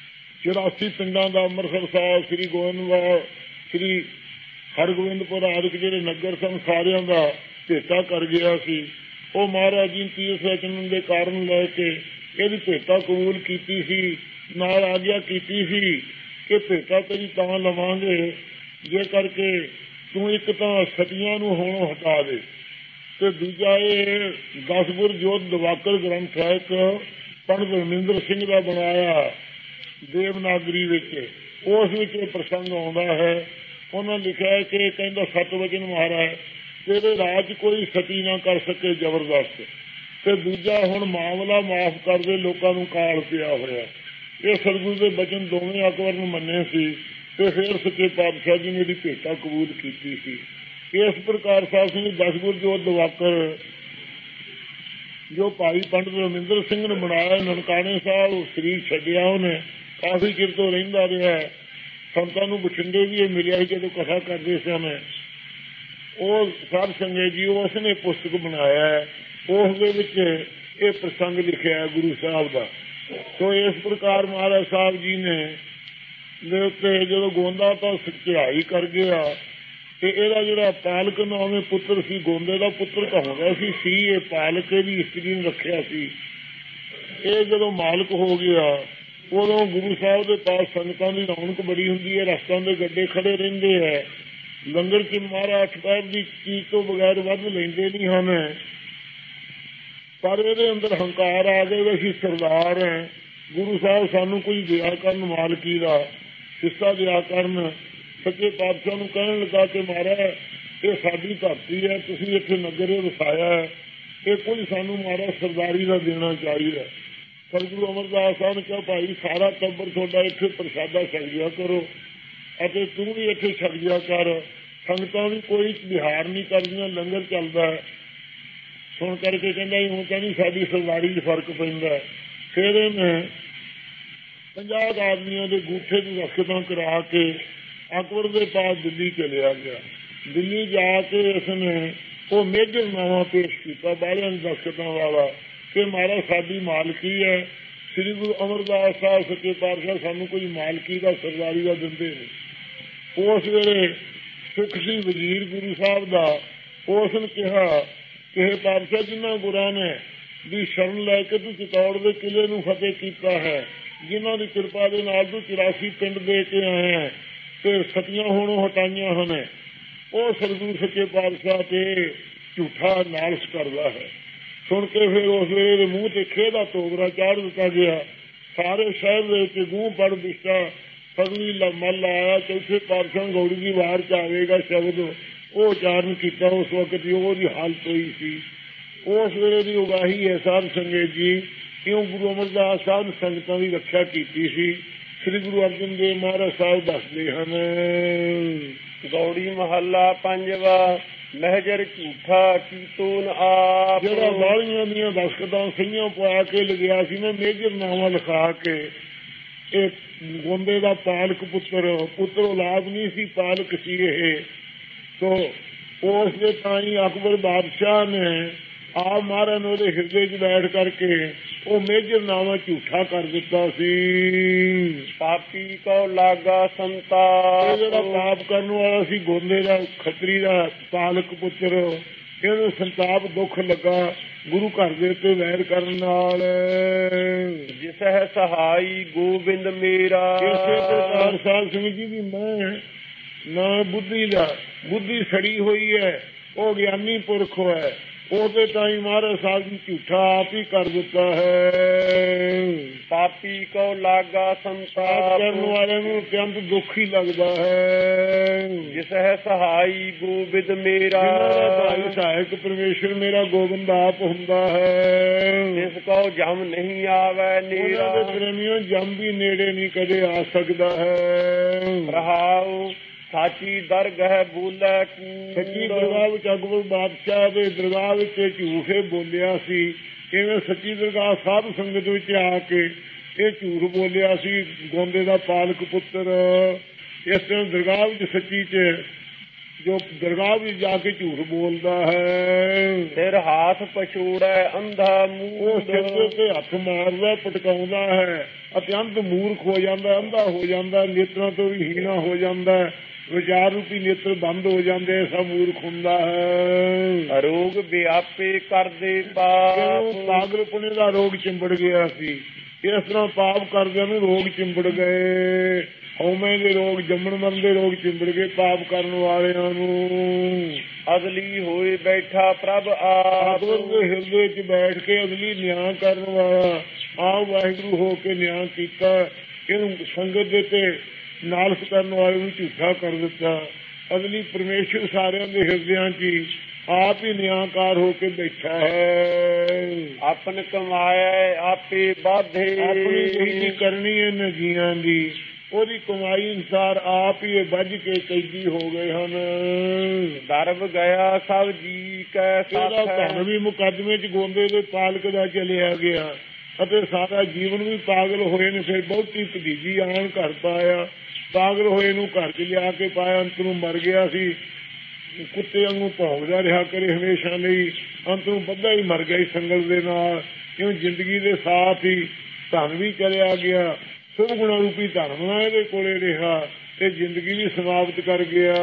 84 ਪਿੰਡਾਂ ਦਾ ਅੰਮ੍ਰਿਤਸਰ ਸਾਹਿਬ, ਸ੍ਰੀ ਗੋਇੰਦਵਾਲ, ਸ੍ਰੀ ਹਰਗੋਬਿੰਦਪੁਰ ਆਦਿਕ ਜਿਹੜੇ ਨਗਰ ਸਨ ਸਾਰਿਆਂ ਦਾ ਭੇਟਾ ਕਰ ਗਿਆ ਸੀ। ਉਹ ਮਹਾਰਾਜ ਜੀ ਤੀਰਥ ਰਚਨ ਦੇ ਕਾਰਨ ਲੈ ਕੇ ਇਹਦੀ ਭੇਟਾ ਕਬੂਲ ਕੀਤੀ ਸੀ, ਨਾਲ ਆਗਿਆ ਕੀਤੀ ਸੀ ਕਿ ਭੇਟਾ ਤੇਰੀ ਤਾਂ ਲਵਾਂਗੇ ਜੇ ਕਰਕੇ ਤੂੰ ਇੱਕ ਤਾਂ ਸਤੀਆਂ ਨੂੰ ਹੁਣ ਹਟਾ ਦੇ, ਤੇ ਦੂਜਾ ਇਹ 10 ਗੁਰ ਜੋਤ ਦਵਾਕਰ ਗ੍ਰੰਥ ਹੈ ਇੱਕ ਪੰਡਤ ਰਮਿੰਦਰ ਸਿੰਘ ਦਾ ਬਣਾਇਆ ਦੇਵਨਾਗਰੀ ਵਿੱਚ, ਉਸ ਵਿੱਚ ਇਹ ਪ੍ਰਸੰਗ ਆਉਂਦਾ ਹੈ। ਉਹਨਾਂ ਲਿਖਿਆ ਕਿ ਕਹਿੰਦਾ ਸਤ ਵਚਨ ਮਹਾਰਾਜ ਤੇਰੇ ਰਾਜ ਕੋਈ ਸਤੀ ਨਾ ਕਰ ਸਕੇ ਜ਼ਬਰਦਸਤ, ਤੇ ਦੂਜਾ ਹੁਣ ਮਾਮਲਾ ਮਾਫ ਕਰਦੇ ਲੋਕਾਂ ਨੂੰ ਕਾਲ ਪਿਆ ਹੋਇਆ। ਇਹ ਸਤਿਗੁਰੂ ਦੇ ਬਚਨ ਦੋਵੇਂ ਅਕਬਰ ਨੂੰ ਮੰਨੇ ਸੀ ਤੇ ਫਿਰ ਸੱਚੇ ਪਾਤਸ਼ਾਹ ਜੀ ਨੇ ਇਹਦੀ ਭੇਟਾ ਕਬੂਲ ਕੀਤੀ ਸੀ। ਇਸ ਪ੍ਰਕਾਰ ਸਾਹਿਬ ਸਿੰਘ 10 ਗੁਰ ਜੋਤ ਦਵਾਕਰ ਜੋ ਭਾਈ ਪੰਡਤ ਰਮਿੰਦਰ ਸਿੰਘ ਨੇ ਬਣਾਇਆ, ਨਨਕਾਣੇ ਸਾਹਿਬ ਸਰੀਰ ਛੱਡਿਆ ਉਹਨੇ, ਕਾਫੀ ਚਿਰ ਤੋਂ ਰਹਿੰਦਾ ਰਿਹਾ। ਸੰਤਾਂ ਨੂੰ ਬਠਿੰਡੇ ਵੀ ਇਹ ਮਿਲਿਆ ਸੀ ਜਦੋਂ ਕਥਾ ਕਰਦੇ ਸਨ। ਉਹ ਸਾਧ ਸੰਗਤ ਜੀ ਉਸਨੇ ਪੁਸਤਕ ਬਣਾਇਆ ਹੈ, ਉਸ ਦੇ ਵਿੱਚ ਇਹ ਪ੍ਰਸੰਗ ਲਿਖਿਆ ਹੈ ਗੁਰੂ ਸਾਹਿਬ ਦਾ। ਸੋ ਇਸ ਪ੍ਰਕਾਰ ਮਹਾਰਾਜ ਸਾਹਿਬ ਜੀ ਨੇ ਦੇ ਉੱਤੇ ਜਦੋਂ ਗੋਂਦਾ ਤਾਂ ਚੜ੍ਹਾਈ ਕਰ ਗਿਆ ਤੇ ਇਹਦਾ ਜਿਹੜਾ ਪਾਲਕ ਨਾਮੇ ਪੁੱਤਰ ਸੀ, ਗੋਂਦੇ ਦਾ ਪੁੱਤਰ ਕਹਾਉਂਦਾ ਸੀ ਇਹ ਪਾਲਕ ਦੀ ਇਸਤਰੀ ਨੂੰ ਰੱਖਿਆ ਸੀ। ਇਹ ਜਦੋਂ ਮਾਲਕ ਹੋ ਗਿਆ ਉਦੋਂ ਗੁਰੂ ਸਾਹਿਬ ਦੇ ਪਾਸ ਸੰਗਤਾਂ ਦੀ ਰੌਣਕ ਬੜੀ ਹੁੰਦੀ ਹੈ, ਰਸਤਾਂ ਦੇ ਗੱਡੇ ਖੜੇ ਰਹਿੰਦੇ ਹੈ, ਲੰਗਰ ਚ ਮਹਾਰਾਜ 8 ਪੈਰ ਦੀ ਚੀਜ਼ ਤੋਂ ਬਗੈਰ ਵੱਧ ਲੈਂਦੇ ਨਹੀਂ ਹਨ। ਪਰ ਇਹਦੇ ਅੰਦਰ ਹੰਕਾਰ ਆ ਗਏ ਵੀ ਅਸੀਂ ਸਰਦਾਰ ਹੈ, ਗੁਰੂ ਸਾਹਿਬ ਸਾਨੂੰ ਕੋਈ ਦਿਆ ਕਰਨ, ਮਾਲਕੀ ਦਾ ਹਿੱਸਾ ਦਿਆ ਕਰਨ। ਸੱਚੇ ਪਾਤਸ਼ਾਹ ਨੂੰ ਕਹਿਣ ਲੱਗਾ ਕਿ ਮਹਾਰਾਜ ਇਹ ਸਾਡੀ ਧਰਤੀ ਹੈ, ਤੁਸੀਂ ਇੱਥੇ ਨਗਰ ਵਸਾਇਆ ਹੈ, ਇਹ ਕੁਝ ਸਾਨੂੰ ਮਹਾਰਾਜ ਸਰਦਾਰੀ ਦਾ ਦੇਣਾ ਚਾਹੀਦਾ। ਸਤਿਗੁਰੂ ਅਮਰਦਾਸ ਸਾਹਿਬ ਨੇ ਕਿਹਾ ਭਾਈ ਸਾਰਾ ਟੱਬਰ ਤੁਹਾਡਾ ਇੱਥੇ ਪ੍ਰਸ਼ਾਦਾ ਛਕ ਜਿਆ ਕਰੋ ਅਤੇ ਤੂੰ ਵੀ ਇੱਥੇ ਛਕ ਜਿਆ ਕਰ। ਸੰਗਤਾਂ ਵੀ ਕੋਈ ਵਿਹਾਰ ਨਹੀਂ ਕਰਦੀਆਂ, ਲੰਗਰ ਚੱਲਦਾ ਹੈ। ਸੁਣ ਕਰਕੇ ਕਹਿੰਦਾ ਹੁਣ ਕਹਿੰਦੀ ਸਾਡੀ ਸਰਦਾਰੀ 'ਚ ਫਰਕ ਪੈਂਦਾ। ਫਿਰ ਇਹਨੇ 50 ਆਦਮੀਆਂ ਦੇ ਗੂਠੇ ਦੀ ਰਖਤਾਂ ਕਰਾ ਕੇ ਅਕਬਰ ਦੇ ਪਾਸ ਦਿੱਲੀ ਚਲਿਆ ਗਿਆ। ਦਿੱਲੀ ਜਾ ਕੇ ਇਸਨੇ ਉਹ ਮੇਜਰਨਾਮਾ ਪੇਸ਼ ਕੀਤਾ ਬਾਲਿਆਂ ਦੀ ਦਸਖਤਾਂ ਵਾਲਾ ਕਿ ਮਹਾਰਾਜ ਸਾਡੀ ਮਾਲਕੀ ਹੈ, ਸ੍ਰੀ ਗੁਰੂ ਅਮਰਦਾਸ ਸਾਹਿਬ ਸੱਚੇ ਪਾਤਸ਼ਾਹ ਸਾਨੂੰ ਕੋਈ ਮਾਲਕੀ ਦਾ ਸਰਦਾਰੀ ਦਾ ਦਿੰਦੇ ਨੇ। ਉਸ ਵੇਲੇ ਸਿੱਖ ਸੀ ਵਜ਼ੀਰ ਗੁਰੂ ਸਾਹਿਬ ਦਾ, ਉਸ ਨੇ ਕਿਹਾ ਕਿ ਪਾਤਸ਼ਾਹ ਜਿਨ੍ਹਾਂ ਗੁਰਾਂ ਨੇ ਵੀ ਸ਼ਰਨ ਲੈ ਕੇ ਤੂੰ ਚਿਤੌੜ ਦੇ ਕਿਲੇ ਨੂੰ ਫਤਿਹ ਕੀਤਾ ਹੈ, ਜਿਨ੍ਹਾਂ ਦੀ ਕਿਰਪਾ ਦੇ ਨਾਲ ਤੂੰ 84 ਪਿੰਡ ਦੇ ਕੇ ਆਏ ਹੈ ਤੇ ਸਤੀਆਂ ਹੋਣੋਂ ਹਟਾਈਆਂ ਹਨ, ਉਹ ਸਤਿਗੁਰੂ ਸੱਚੇ ਪਾਤਸ਼ਾਹ ਤੇ ਝੂਠਾ ਨਾਲਸ ਕਰਦਾ ਹੈ। ਸੁਣ ਕੇ ਫਿਰ ਉਸ ਵੇਲੇ ਦੇ ਮੂੰਹ ਤੇ ਖੇਹ ਦਾ ਤੋਬਰਾ ਚਾੜ ਦਿੱਤਾ ਗਿਆ। ਸਾਰੇ ਸ਼ਹਿਰ ਦੇ ਵਿੱਚ ਗੂੰ ਪੜ ਦਿੱਤਾ, ਸਗਲੀ ਮੱਲ ਆਇਆ। ਚੌਥੇ ਪਾਤਸ਼ਾਹ ਗੌੜੀ ਦੀ ਵਾਰ ਚ ਆਵੇਗਾ ਸ਼ਬਦ, ਉਹ ਉਚਾਰਨ ਕੀਤਾ। ਉਸ ਵਕਤ ਉਹਦੀ ਹਾਲਤ ਹੋਈ ਸੀ। ਉਸ ਵੇਲੇ ਦੀ ਉਗਾਹੀ ਹੈ ਸਾਧ ਸੰਗਤ ਜੀ, ਕਿਉਂ ਗੁਰੂ ਅਮਰਦਾਸ ਸਾਹਿਬ ਨੇ ਸੰਗਤਾਂ ਦੀ ਰੱਖਿਆ ਕੀਤੀ ਸੀ। ਸ੍ਰੀ ਗੁਰੂ ਅਰਜਨ ਦੇਵ ਮਹਾਰਾਜ ਸਾਹਿਬ ਦੱਸਦੇ ਹਨ, ਗੌੜੀ ਮਹੱਲਾ ਪੰਜਵਾ, ਮਹਿਜਰ ਝੂਠਾ ਕੀਤੂਨ ਆਪ। ਜਿਹੜਾ ਬਾਲੀਆਂ ਦੀਆਂ ਦਸਖਤਾਂ ਸਹੀਆਂ ਪਵਾ ਕੇ ਲਗਿਆ ਸੀ ਨਾ, ਮੇਜਰਨਾਮਾ ਲਿਖਾ ਕੇ, ਇਹ ਗੋਂਦੇ ਦਾ ਪਾਲਕ ਪੁੱਤਰ ਔਲਾਦ ਨਹੀਂ ਸੀ, ਪਾਲਕ ਸੀ ਇਹ। ਸੋ ਉਸ ਦੇ ਤਾਈ ਅਕਬਰ ਬਾਦਸ਼ਾਹ ਨੇ ਆਪ ਮਹਾਰਾਜ ਨੂੰ ਉਹਦੇ ਹਿਰਦੇ 'ਚ ਬੈਠ ਕਰਕੇ ਉਹ ਮੇਜਰਨਾਮਾ ਝੂਠਾ ਕਰ ਦਿੱਤਾ ਸੀ। ਪਾਪੀ ਕੋ ਲਾਗਾ ਸੰਤਾਪ। ਜਿਹੜਾ ਪਾਪ ਕਰਨ ਵਾਲਾ ਸੀ ਗੋਂਦੇ ਦਾ ਖੱਤਰੀ ਦਾ ਪਾਲਕ ਪੁੱਤਰ, ਇਹਨੂੰ ਸੰਤਾਪ ਦੁੱਖ ਲੱਗਾ ਗੁਰੂ ਘਰ ਦੇ ਉੱਤੇ ਵੈਰ ਕਰਨ ਨਾਲ। ਜਿਸ ਹੈ ਸਹਾਈ ਗੋਬਿੰਦ ਮੇਰਾ। ਇਸੇ ਪ੍ਰਕਾਰ ਸਾਧ ਸੰਗਤ ਜੀ ਦੀ ਮੈਂ ਨਾ ਬੁੱਧੀ ਸੜੀ ਹੋਈ ਹੈ, ਉਹ ਗਿਆਨੀ ਪੁਰਖ ਹੈ, ਉਹਦੇ ਤਾਈ ਮਹਾਰਾਜ ਸਾਹਿਬ ਜੀ ਝੂਠਾ ਆਪ ਹੀ ਕਰ ਦਿੱਤਾ ਹੈ। ਪਾਪੀ ਕੋ ਲਾਗਾ ਸੰਤਾਪ। ਕਰਨ ਵਾਲੇ ਨੂੰ ਅਤਿਅੰਤ ਦੁੱਖ ਹੀ ਲੱਗਦਾ ਹੈ। ਜਿਸ ਹੈ ਸਹਾਈ ਗੋਬਿੰਦ ਮੇਰਾ। ਭਾਈ ਸਹਾਇਕ ਪਰਮੇਸ਼ਰ ਮੇਰਾ ਗੋਬਿੰਦ ਆਪ ਹੁੰਦਾ ਹੈ। ਜਿਸ ਕੋ ਜਮ ਨਹੀਂ ਆਵੇ ਨੇੜਾ। ਪ੍ਰੇਮੀਓ ਜਮ ਵੀ ਨੇੜੇ ਨਹੀਂ ਕਦੇ ਆ ਸਕਦਾ ਹੈ। ਰਹਾਉ ਸਾਚੀ ਦਰਗਾਹ ਬੋਲੇ ਕੂੜ। ਸੱਚੀ ਦਰਗਾਹ ਵਿੱਚ ਅਕਬਰ ਬਾਦਸ਼ਾਹ ਦੇ ਦਰਗਾਹ ਵਿੱਚ ਝੂਠੇ ਬੋਲਿਆ ਸੀ। ਇਵੇਂ ਸੱਚੀ ਦਰਗਾਹ ਸਾਧ ਸੰਗਤ ਵਿੱਚ ਆ ਕੇ ਇਹ ਝੂਠ ਬੋਲਿਆ ਸੀ ਗੋਂਦੇ ਦਾ ਪਾਲਕ ਪੁੱਤਰ। ਇਸ ਤਰ੍ਹਾਂ ਦਰਗਾਹ ਵਿੱਚ ਸੱਚੀ 'ਚ ਜੋ ਦਰਗਾਹ ਵਿੱਚ ਜਾ ਕੇ ਝੂਠ ਬੋਲਦਾ ਹੈ। ਸਿਰ ਹਾਥ ਪਛੂੜੈ ਅੰਧਾ ਉਹ ਸਿਰ ਮੂੜ, ਤੇ ਹੱਥ ਮਾਰਦਾ, ਪਟਕਾਉਂਦਾ ਹੈ ਅਤੇ ਅੰਤ ਮੂਰਖ ਹੋ ਜਾਂਦਾ, ਅੰਧਾ ਹੋ ਜਾਂਦਾ, ਨੇਤਰਾਂ ਤੋਂ ਵੀ ਹੀਣਾ ਹੋ ਜਾਂਦਾ, ਵਿਚਾਰ ਰੂਪੀ ਨੇਤਰ ਬੰਦ ਹੋ ਜਾਂਦੇ, ਐਸਾ ਮੂਰਖ ਹੁੰਦਾ ਹੈ। ਰੋਗ ਵਿਆਪੇ ਕਰਦੇ ਪਾਪ, ਪਾਗਲਪੁਣੇ ਦਾ ਰੋਗ ਚਿੰਬੜ ਗਿਆ ਸੀ, ਇਸ ਤਰ੍ਹਾਂ ਪਾਪ ਕਰਦਿਆਂ ਨੂੰ ਰੋਗ ਚਿੰਬੜ ਗਏ। ਹਉਮੈ ਦੇ ਰੋਗ, ਜੰਮਣ ਮਰਨ ਦੇ ਰੋਗ ਚਿੰਬੜ ਗਏ ਪਾਪ ਕਰਨ ਵਾਲਿਆਂ ਨੂੰ। ਅਦਲੀ ਹੋਏ ਬੈਠਾ ਪ੍ਰਭ ਆਪ, ਦੇ ਹਿਰਦੇ ਚ ਬੈਠ ਕੇ ਅਗਲੀ ਨਿਆਂ ਕਰਨ ਵਾਲਾ ਆਪ ਵਾਹਿਗੁਰੂ ਹੋ ਕੇ ਨਿਆਂ ਕੀਤਾ। ਇਹਨੂੰ ਸੰਗਤ ਦੇ ਤੇ ਨਾਲਸ ਕਰਨ ਵਾਲੇ ਨੂੰ ਝੂਠਾ ਕਰ ਦਿੱਤਾ। ਅਗਲੀ ਪਰਮੇਸ਼ਰ ਸਾਰਿਆਂ ਦੇ ਹਿਰਦਿਆਂ ਚ ਆਪ ਹੀ ਨਿਆਂਕਾਰ ਹੋ ਕੇ ਬੈਠਾ ਹੈ। ਆਪਨ ਕਮਾਇਆ ਆਪੇ ਬਾਧੇ, ਆਪਣੀ ਜਿਹੜੀ ਕਰਨੀ ਹੈ ਨਜੀਆਂ ਦੀ, ਉਹਦੀ ਕਮਾਈ ਅਨੁਸਾਰ ਆਪ ਹੀ ਬੱਝ ਕੇ ਕੈਦੀ ਹੋ ਗਏ ਹਨ। ਦਰਬ ਗਿਆ ਸਭ ਜੀ ਕੈ ਇਹਦਾ ਸਾਥ, ਧਨ ਵੀ ਮੁਕੱਦਮੇ ਚ ਗੋਂਦੇ ਦੇ ਪਾਲਕ ਦਾ ਚਲਿਆ ਗਿਆ ਅਤੇ ਸਾਰਾ ਜੀਵਨ ਵੀ ਪਾਗਲ ਹੋਏ ਨੇ। ਫਿਰ ਬਹੁਤੀ ਭਤੀਜੀ ਆਣ ਘਰ ਪਾਇਆ, ਪਾਗਲ ਹੋਏ ਨੂੰ ਘਰ ਚ ਲਿਆ ਕੇ ਪਾਇਆ, ਅੰਤ ਨੂੰ ਮਰ ਗਿਆ ਸੀ। ਕੁੱਤੇ ਵਾਂਗੂ ਭੌਂਕਦਾ ਰਿਹਾ ਕਰੇ ਹਮੇਸ਼ਾ ਲਈ, ਅੰਤ ਨੂੰ ਬੱਧਾ ਹੀ ਮਰ ਗਿਆ ਸੰਗਤ ਦੇ ਨਾਲ। ਕਿਉਂ ਜ਼ਿੰਦਗੀ ਦੇ ਸਾਥ ਹੀ ਧਨ ਵੀ ਚਲਿਆ ਗਿਆ, ਸੁਭ ਗੁਣਾ ਰੂਪੀ ਧਰਮ ਇਹਦੇ ਕੋਲੇ ਰਿਹਾ ਤੇ ਜ਼ਿੰਦਗੀ ਵੀ ਸਮਾਪਤ ਕਰ ਗਿਆ।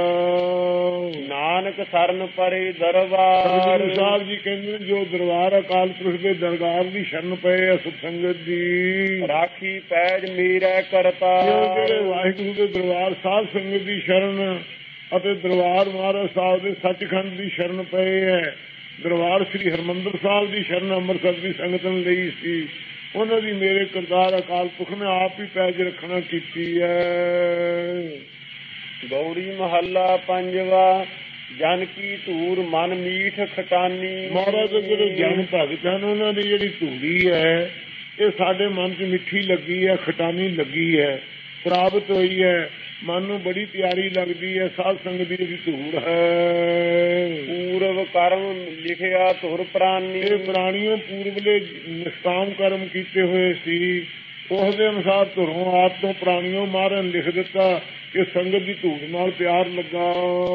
ਨਾਨਕ ਸਰਨ ਪਰੇ ਦਰਬਾਰ, ਗੁਰੂ ਸਾਹਿਬ ਜੀ ਕਹਿੰਦੇ ਜੋ ਦਰਬਾਰ ਅਕਾਲ ਪੁਰਖ ਦੇ ਦਰਬਾਰ ਦੀ ਸ਼ਰਨ ਪਏ ਆ ਸਤਸੰਗਤ ਦੀ, ਰਾਖੀ ਪੈਜ ਮੇਰਾ ਕਰਤਾ। ਜਿਹੜੇ ਵਾਹਿਗੁਰੂ ਦੇ ਦਰਬਾਰ ਸਾਧ ਸੰਗਤ ਦੀ ਸ਼ਰਨ ਅਤੇ ਦਰਬਾਰ ਮਹਾਰਾਜ ਸਾਹਿਬ ਦੇ ਸੱਚਖੰਡ ਦੀ ਸ਼ਰਨ ਪਏ ਹੈ। ਦਰਬਾਰ ਸ੍ਰੀ ਹਰਿਮੰਦਰ ਸਾਹਿਬ ਦੀ ਸ਼ਰਨ ਅੰਮ੍ਰਿਤਸਰ ਦੀ ਸੰਗਤ ਨੇ ਲਈ ਸੀ, ਉਹਨਾਂ ਦੀ ਮੇਰੇ ਕਰਤਾਰ ਅਕਾਲ ਪੁਰਖ ਨੇ ਆਪ ਹੀ ਪੈਜ ਰੱਖਣਾ ਕੀਤੀ ਹੈ। ਗੌੜੀ ਮਹੱਲਾ ਪੰਜਵਾ, ਜਨ ਕੀ ਧੂਰ ਮਨ ਮੀਠ ਖਟਾਨੀ। ਮਹਾਰਾਜ ਦੇ ਜਿਹੜੇ ਜਨ ਭਗਤ ਹਨ ਉਹਨਾਂ ਦੀ ਜਿਹੜੀ ਧੂੜੀ ਹੈ ਇਹ ਸਾਡੇ ਮਨ 'ਚ ਮਿੱਠੀ ਲੱਗੀ ਹੈ, ਖਟਾਨੀ ਲੱਗੀ ਹੈ, ਪ੍ਰਾਪਤ ਹੋਈ ਹੈ, ਮਨ ਨੂੰ ਬੜੀ ਪਿਆਰੀ ਲੱਗਦੀ ਹੈ। ਸਾਧ ਸੰਗਤ ਦੀ ਜਿਹੜੀ ਧੂੜ ਹੈ। ਪੂਰਵ ਕਰਮ ਲਿਖਿਆ ਧੁਰ ਪ੍ਰਾਨੀ, ਇਹ ਪ੍ਰਾਣੀਆਂ ਪੂਰਵਲੇ ਨਿਸ਼ਕਾਮ ਕਰਮ ਕੀਤੇ ਹੋਏ ਸੀ, ਉਸ ਦੇ ਅਨੁਸਾਰ ਧੁਰੋਂ ਆਪ ਤੋਂ ਪ੍ਰਾਣੀਆਂ ਮਾਰਨ ਲਿਖ ਦਿੱਤਾ ਕਿ ਸੰਗਤ ਦੀ ਧੂੜ ਨਾਲ ਪਿਆਰ ਲੱਗਾ।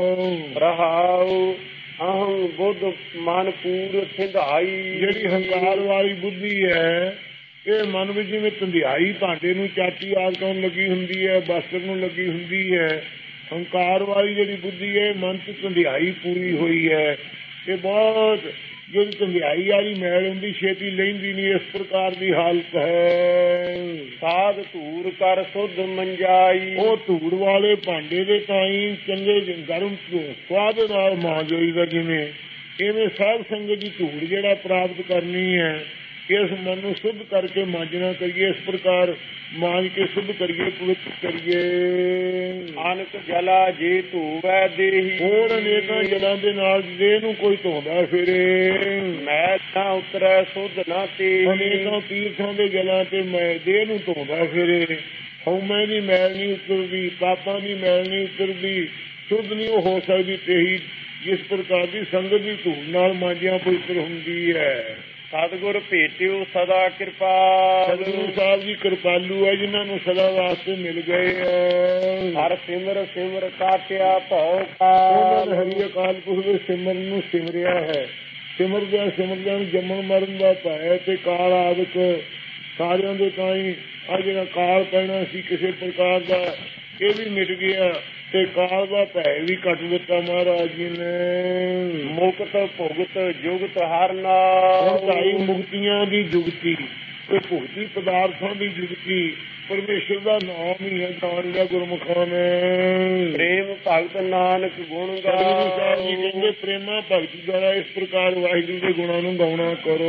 ਰਹਾਉ ਅਹੰ ਬੁੱਧ ਮਨ ਪੂਰ ਸਿੰਧਾਈ, ਜਿਹੜੀ ਹੰਕਾਰ ਵਾਲੀ ਬੁੱਧੀ ਹੈ ਇਹ ਮਨ ਵਿੱਚ ਜਿਵੇਂ ਧੰਦਿਆਈ ਭਾਂਡੇ ਨੂੰ ਚਾਟੀ ਆਦਿ ਨੂੰ ਲੱਗੀ ਹੁੰਦੀ ਹੈ, ਬਸਤਰ ਨੂੰ ਲੱਗੀ ਹੁੰਦੀ ਹੈ। ਹੰਕਾਰ ਵਾਲੀ ਜਿਹੜੀ ਬੁੱਧੀ ਹੈ ਮਨ 'ਚ ਧੰਦਿਆਈ ਪੂਰੀ ਹੋਈ ਹੈ। ਇਹ ਬਹੁਤ ਜਿਹੜੀ ਧੰਦਿਆਈ ਵਾਲੀ ਮੈਲ ਹੁੰਦੀ ਛੇਤੀ ਲੈਂਦੀ ਨਹੀਂ, ਇਸ ਪ੍ਰਕਾਰ ਦੀ ਹਾਲਤ ਹੈ। ਸਾਧ ਧੂਰ ਕਰ ਸੁਧ ਮੰਜਾਈ, ਉਹ ਧੂੜ ਵਾਲੇ ਭਾਂਡੇ ਦੇ ਤਾਈ ਚੰਗੇ ਗਰਮ ਸਵਾਦ ਨਾਲ ਮਾਂਜ ਹੋਈਦਾ। ਜਿਵੇਂ ਇਵੇਂ ਸਾਧ ਸੰਗਤ ਦੀ ਧੂੜ ਜਿਹੜਾ ਪ੍ਰਾਪਤ ਕਰਨੀ ਹੈ, ਇਸ ਮਨ ਨੂੰ ਸ਼ੁੱਧ ਕਰਕੇ ਮਾਂਜਣਾ ਕਰੀਏ, ਇਸ ਪ੍ਰਕਾਰ ਮਾਂਜ ਕੇ ਸ਼ੁੱਧ ਕਰੀਏ, ਪਵਿੱਤਰ ਕਰੀਏ। ਅਨਕ ਜਲਾ ਜੇ ਧੂਵੈ ਦੇਹੀ, ਹੋਰ ਅਨੇਕਾਂ ਜਲਾਂ ਦੇ ਨਾਲ ਦੇਹ ਨੂੰ ਕੋਈ ਧੋਂਦਾ ਫਿਰੇ। ਮੈਂ ਨਾ ਉਤਰੈ ਸੁਧ ਨਾ ਤੇਹੀ, ਅਨੇਕਾਂ ਤੀਰਥਾਂ ਦੇ ਜਲਾਂ ਤੇ ਮੈਂ ਦੇਹ ਨੂੰ ਧੋਂਦਾ ਫਿਰੇ। ਹਉਮੈ ਦੀ ਮੈਲ ਨਹੀਂ ਉਤਰਦੀ, ਪਾਪਾਂ ਦੀ ਮੈਲ ਨਹੀਂ ਉਤਰਦੀ, ਸ਼ੁੱਧ ਨਹੀਂ ਉਹ ਹੋ ਸਕਦੀ ਤੇਹੀ ਜਿਸ ਪ੍ਰਕਾਰ ਦੀ ਸੰਗਤ ਦੀ ਧੂੜ ਨਾਲ ਮਾਂਜਿਆ ਪਵਿੱਤਰ ਹੁੰਦੀ ਹੈ। ਸਤਿਗੁਰ ਭੇਟਿਓ ਸਦਾ ਕਿਰਪਾ, ਸਤਿਗੁਰੂ ਸਾਹਿਬ ਜੀ ਕਿਰਪਾਲੂ ਹੈ ਜਿਨ੍ਹਾਂ ਨੂੰ ਸਦਾ ਵਾਸਤੇ ਮਿਲ ਗਏ ਹੈ। ਹਰ ਸਿਮਰ ਸਿਮਰ ਕਾਟਿਆ ਭਉ ਉਹਨਾਂ ਨੇ ਕਾਲ, ਹਰੀ ਅਕਾਲ ਪੁਰਖ ਦੇ ਸਿਮਰਨ ਨੂੰ ਸਿਮਰਿਆ ਹੈ। ਸਿਮਰਦਿਆਂ ਸਿਮਰਦਿਆਂ ਜੰਮਣ ਮਰਨ ਦਾ ਭੈ ਤੇ ਕਾਲ ਆਦਿਕ ਸਾਰਿਆਂ ਦੇ ਤਾਈਂ ਆ ਜਿਹੜਾ ਕਾਲ ਪੈਣਾ ਸੀ ਕਿਸੇ ਪ੍ਰਕਾਰ ਦਾ ਇਹ ਵੀ ਮਿਟ ਗਿਆ ਤੇ ਕਾਲ ਦਾ ਭੈ ਵੀ ਕੱਟ ਦਿੱਤਾ ਮਹਾਰਾਜ ਜੀ ਨੇ। ਮੁਕਤ ਭੁਗਤ ਜੁਗਤ ਹਰ ਨਾਮ, ਢਾਈ ਮੁਕਤੀਆਂ ਦੀ ਜੁਗਤੀ ਤੇ ਭੁਗਤੀ ਪਦਾਰਥਾਂ ਦੀ ਜੁਗਤੀ ਪਰਮੇਸ਼ਰ ਦਾ ਨਾਮ ਹੀ ਹੈ। ਜਾਣ ਲਿਆ ਗੁਰਮੁਖਾਂ ਨੇ। ਪ੍ਰੇਮ ਭਗਤ ਨਾਨਕ ਗੁਣ ਗੁਰੂ ਸਾਹਿਬ ਜੀ ਗਾਓ, ਕਹਿੰਦੇ ਪ੍ਰੇਮਾ ਭਗਤੀ ਦੁਆਰਾ ਇਸ ਪ੍ਰਕਾਰ ਵਾਹਿਗੁਰੂ ਦੇ ਗੁਣਾਂ ਨੂੰ ਗਾਉਣਾ ਕਰੋ।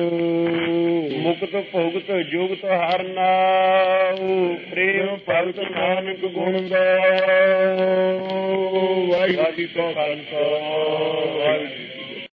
ਮੁਕਤ ਭੁਗਤ ਜੁਗਤ ਹਰ ਨਾਮ, ਪ੍ਰੇਮ ਭਗਤ ਨਾਨਕ ਗੁਣ ਗਾਓ। ਵਾਹਿਗੁਰੂ ਜੀ ਕਾ ਖਾਲਸਾ ਵਾਹਿਗੁਰੂ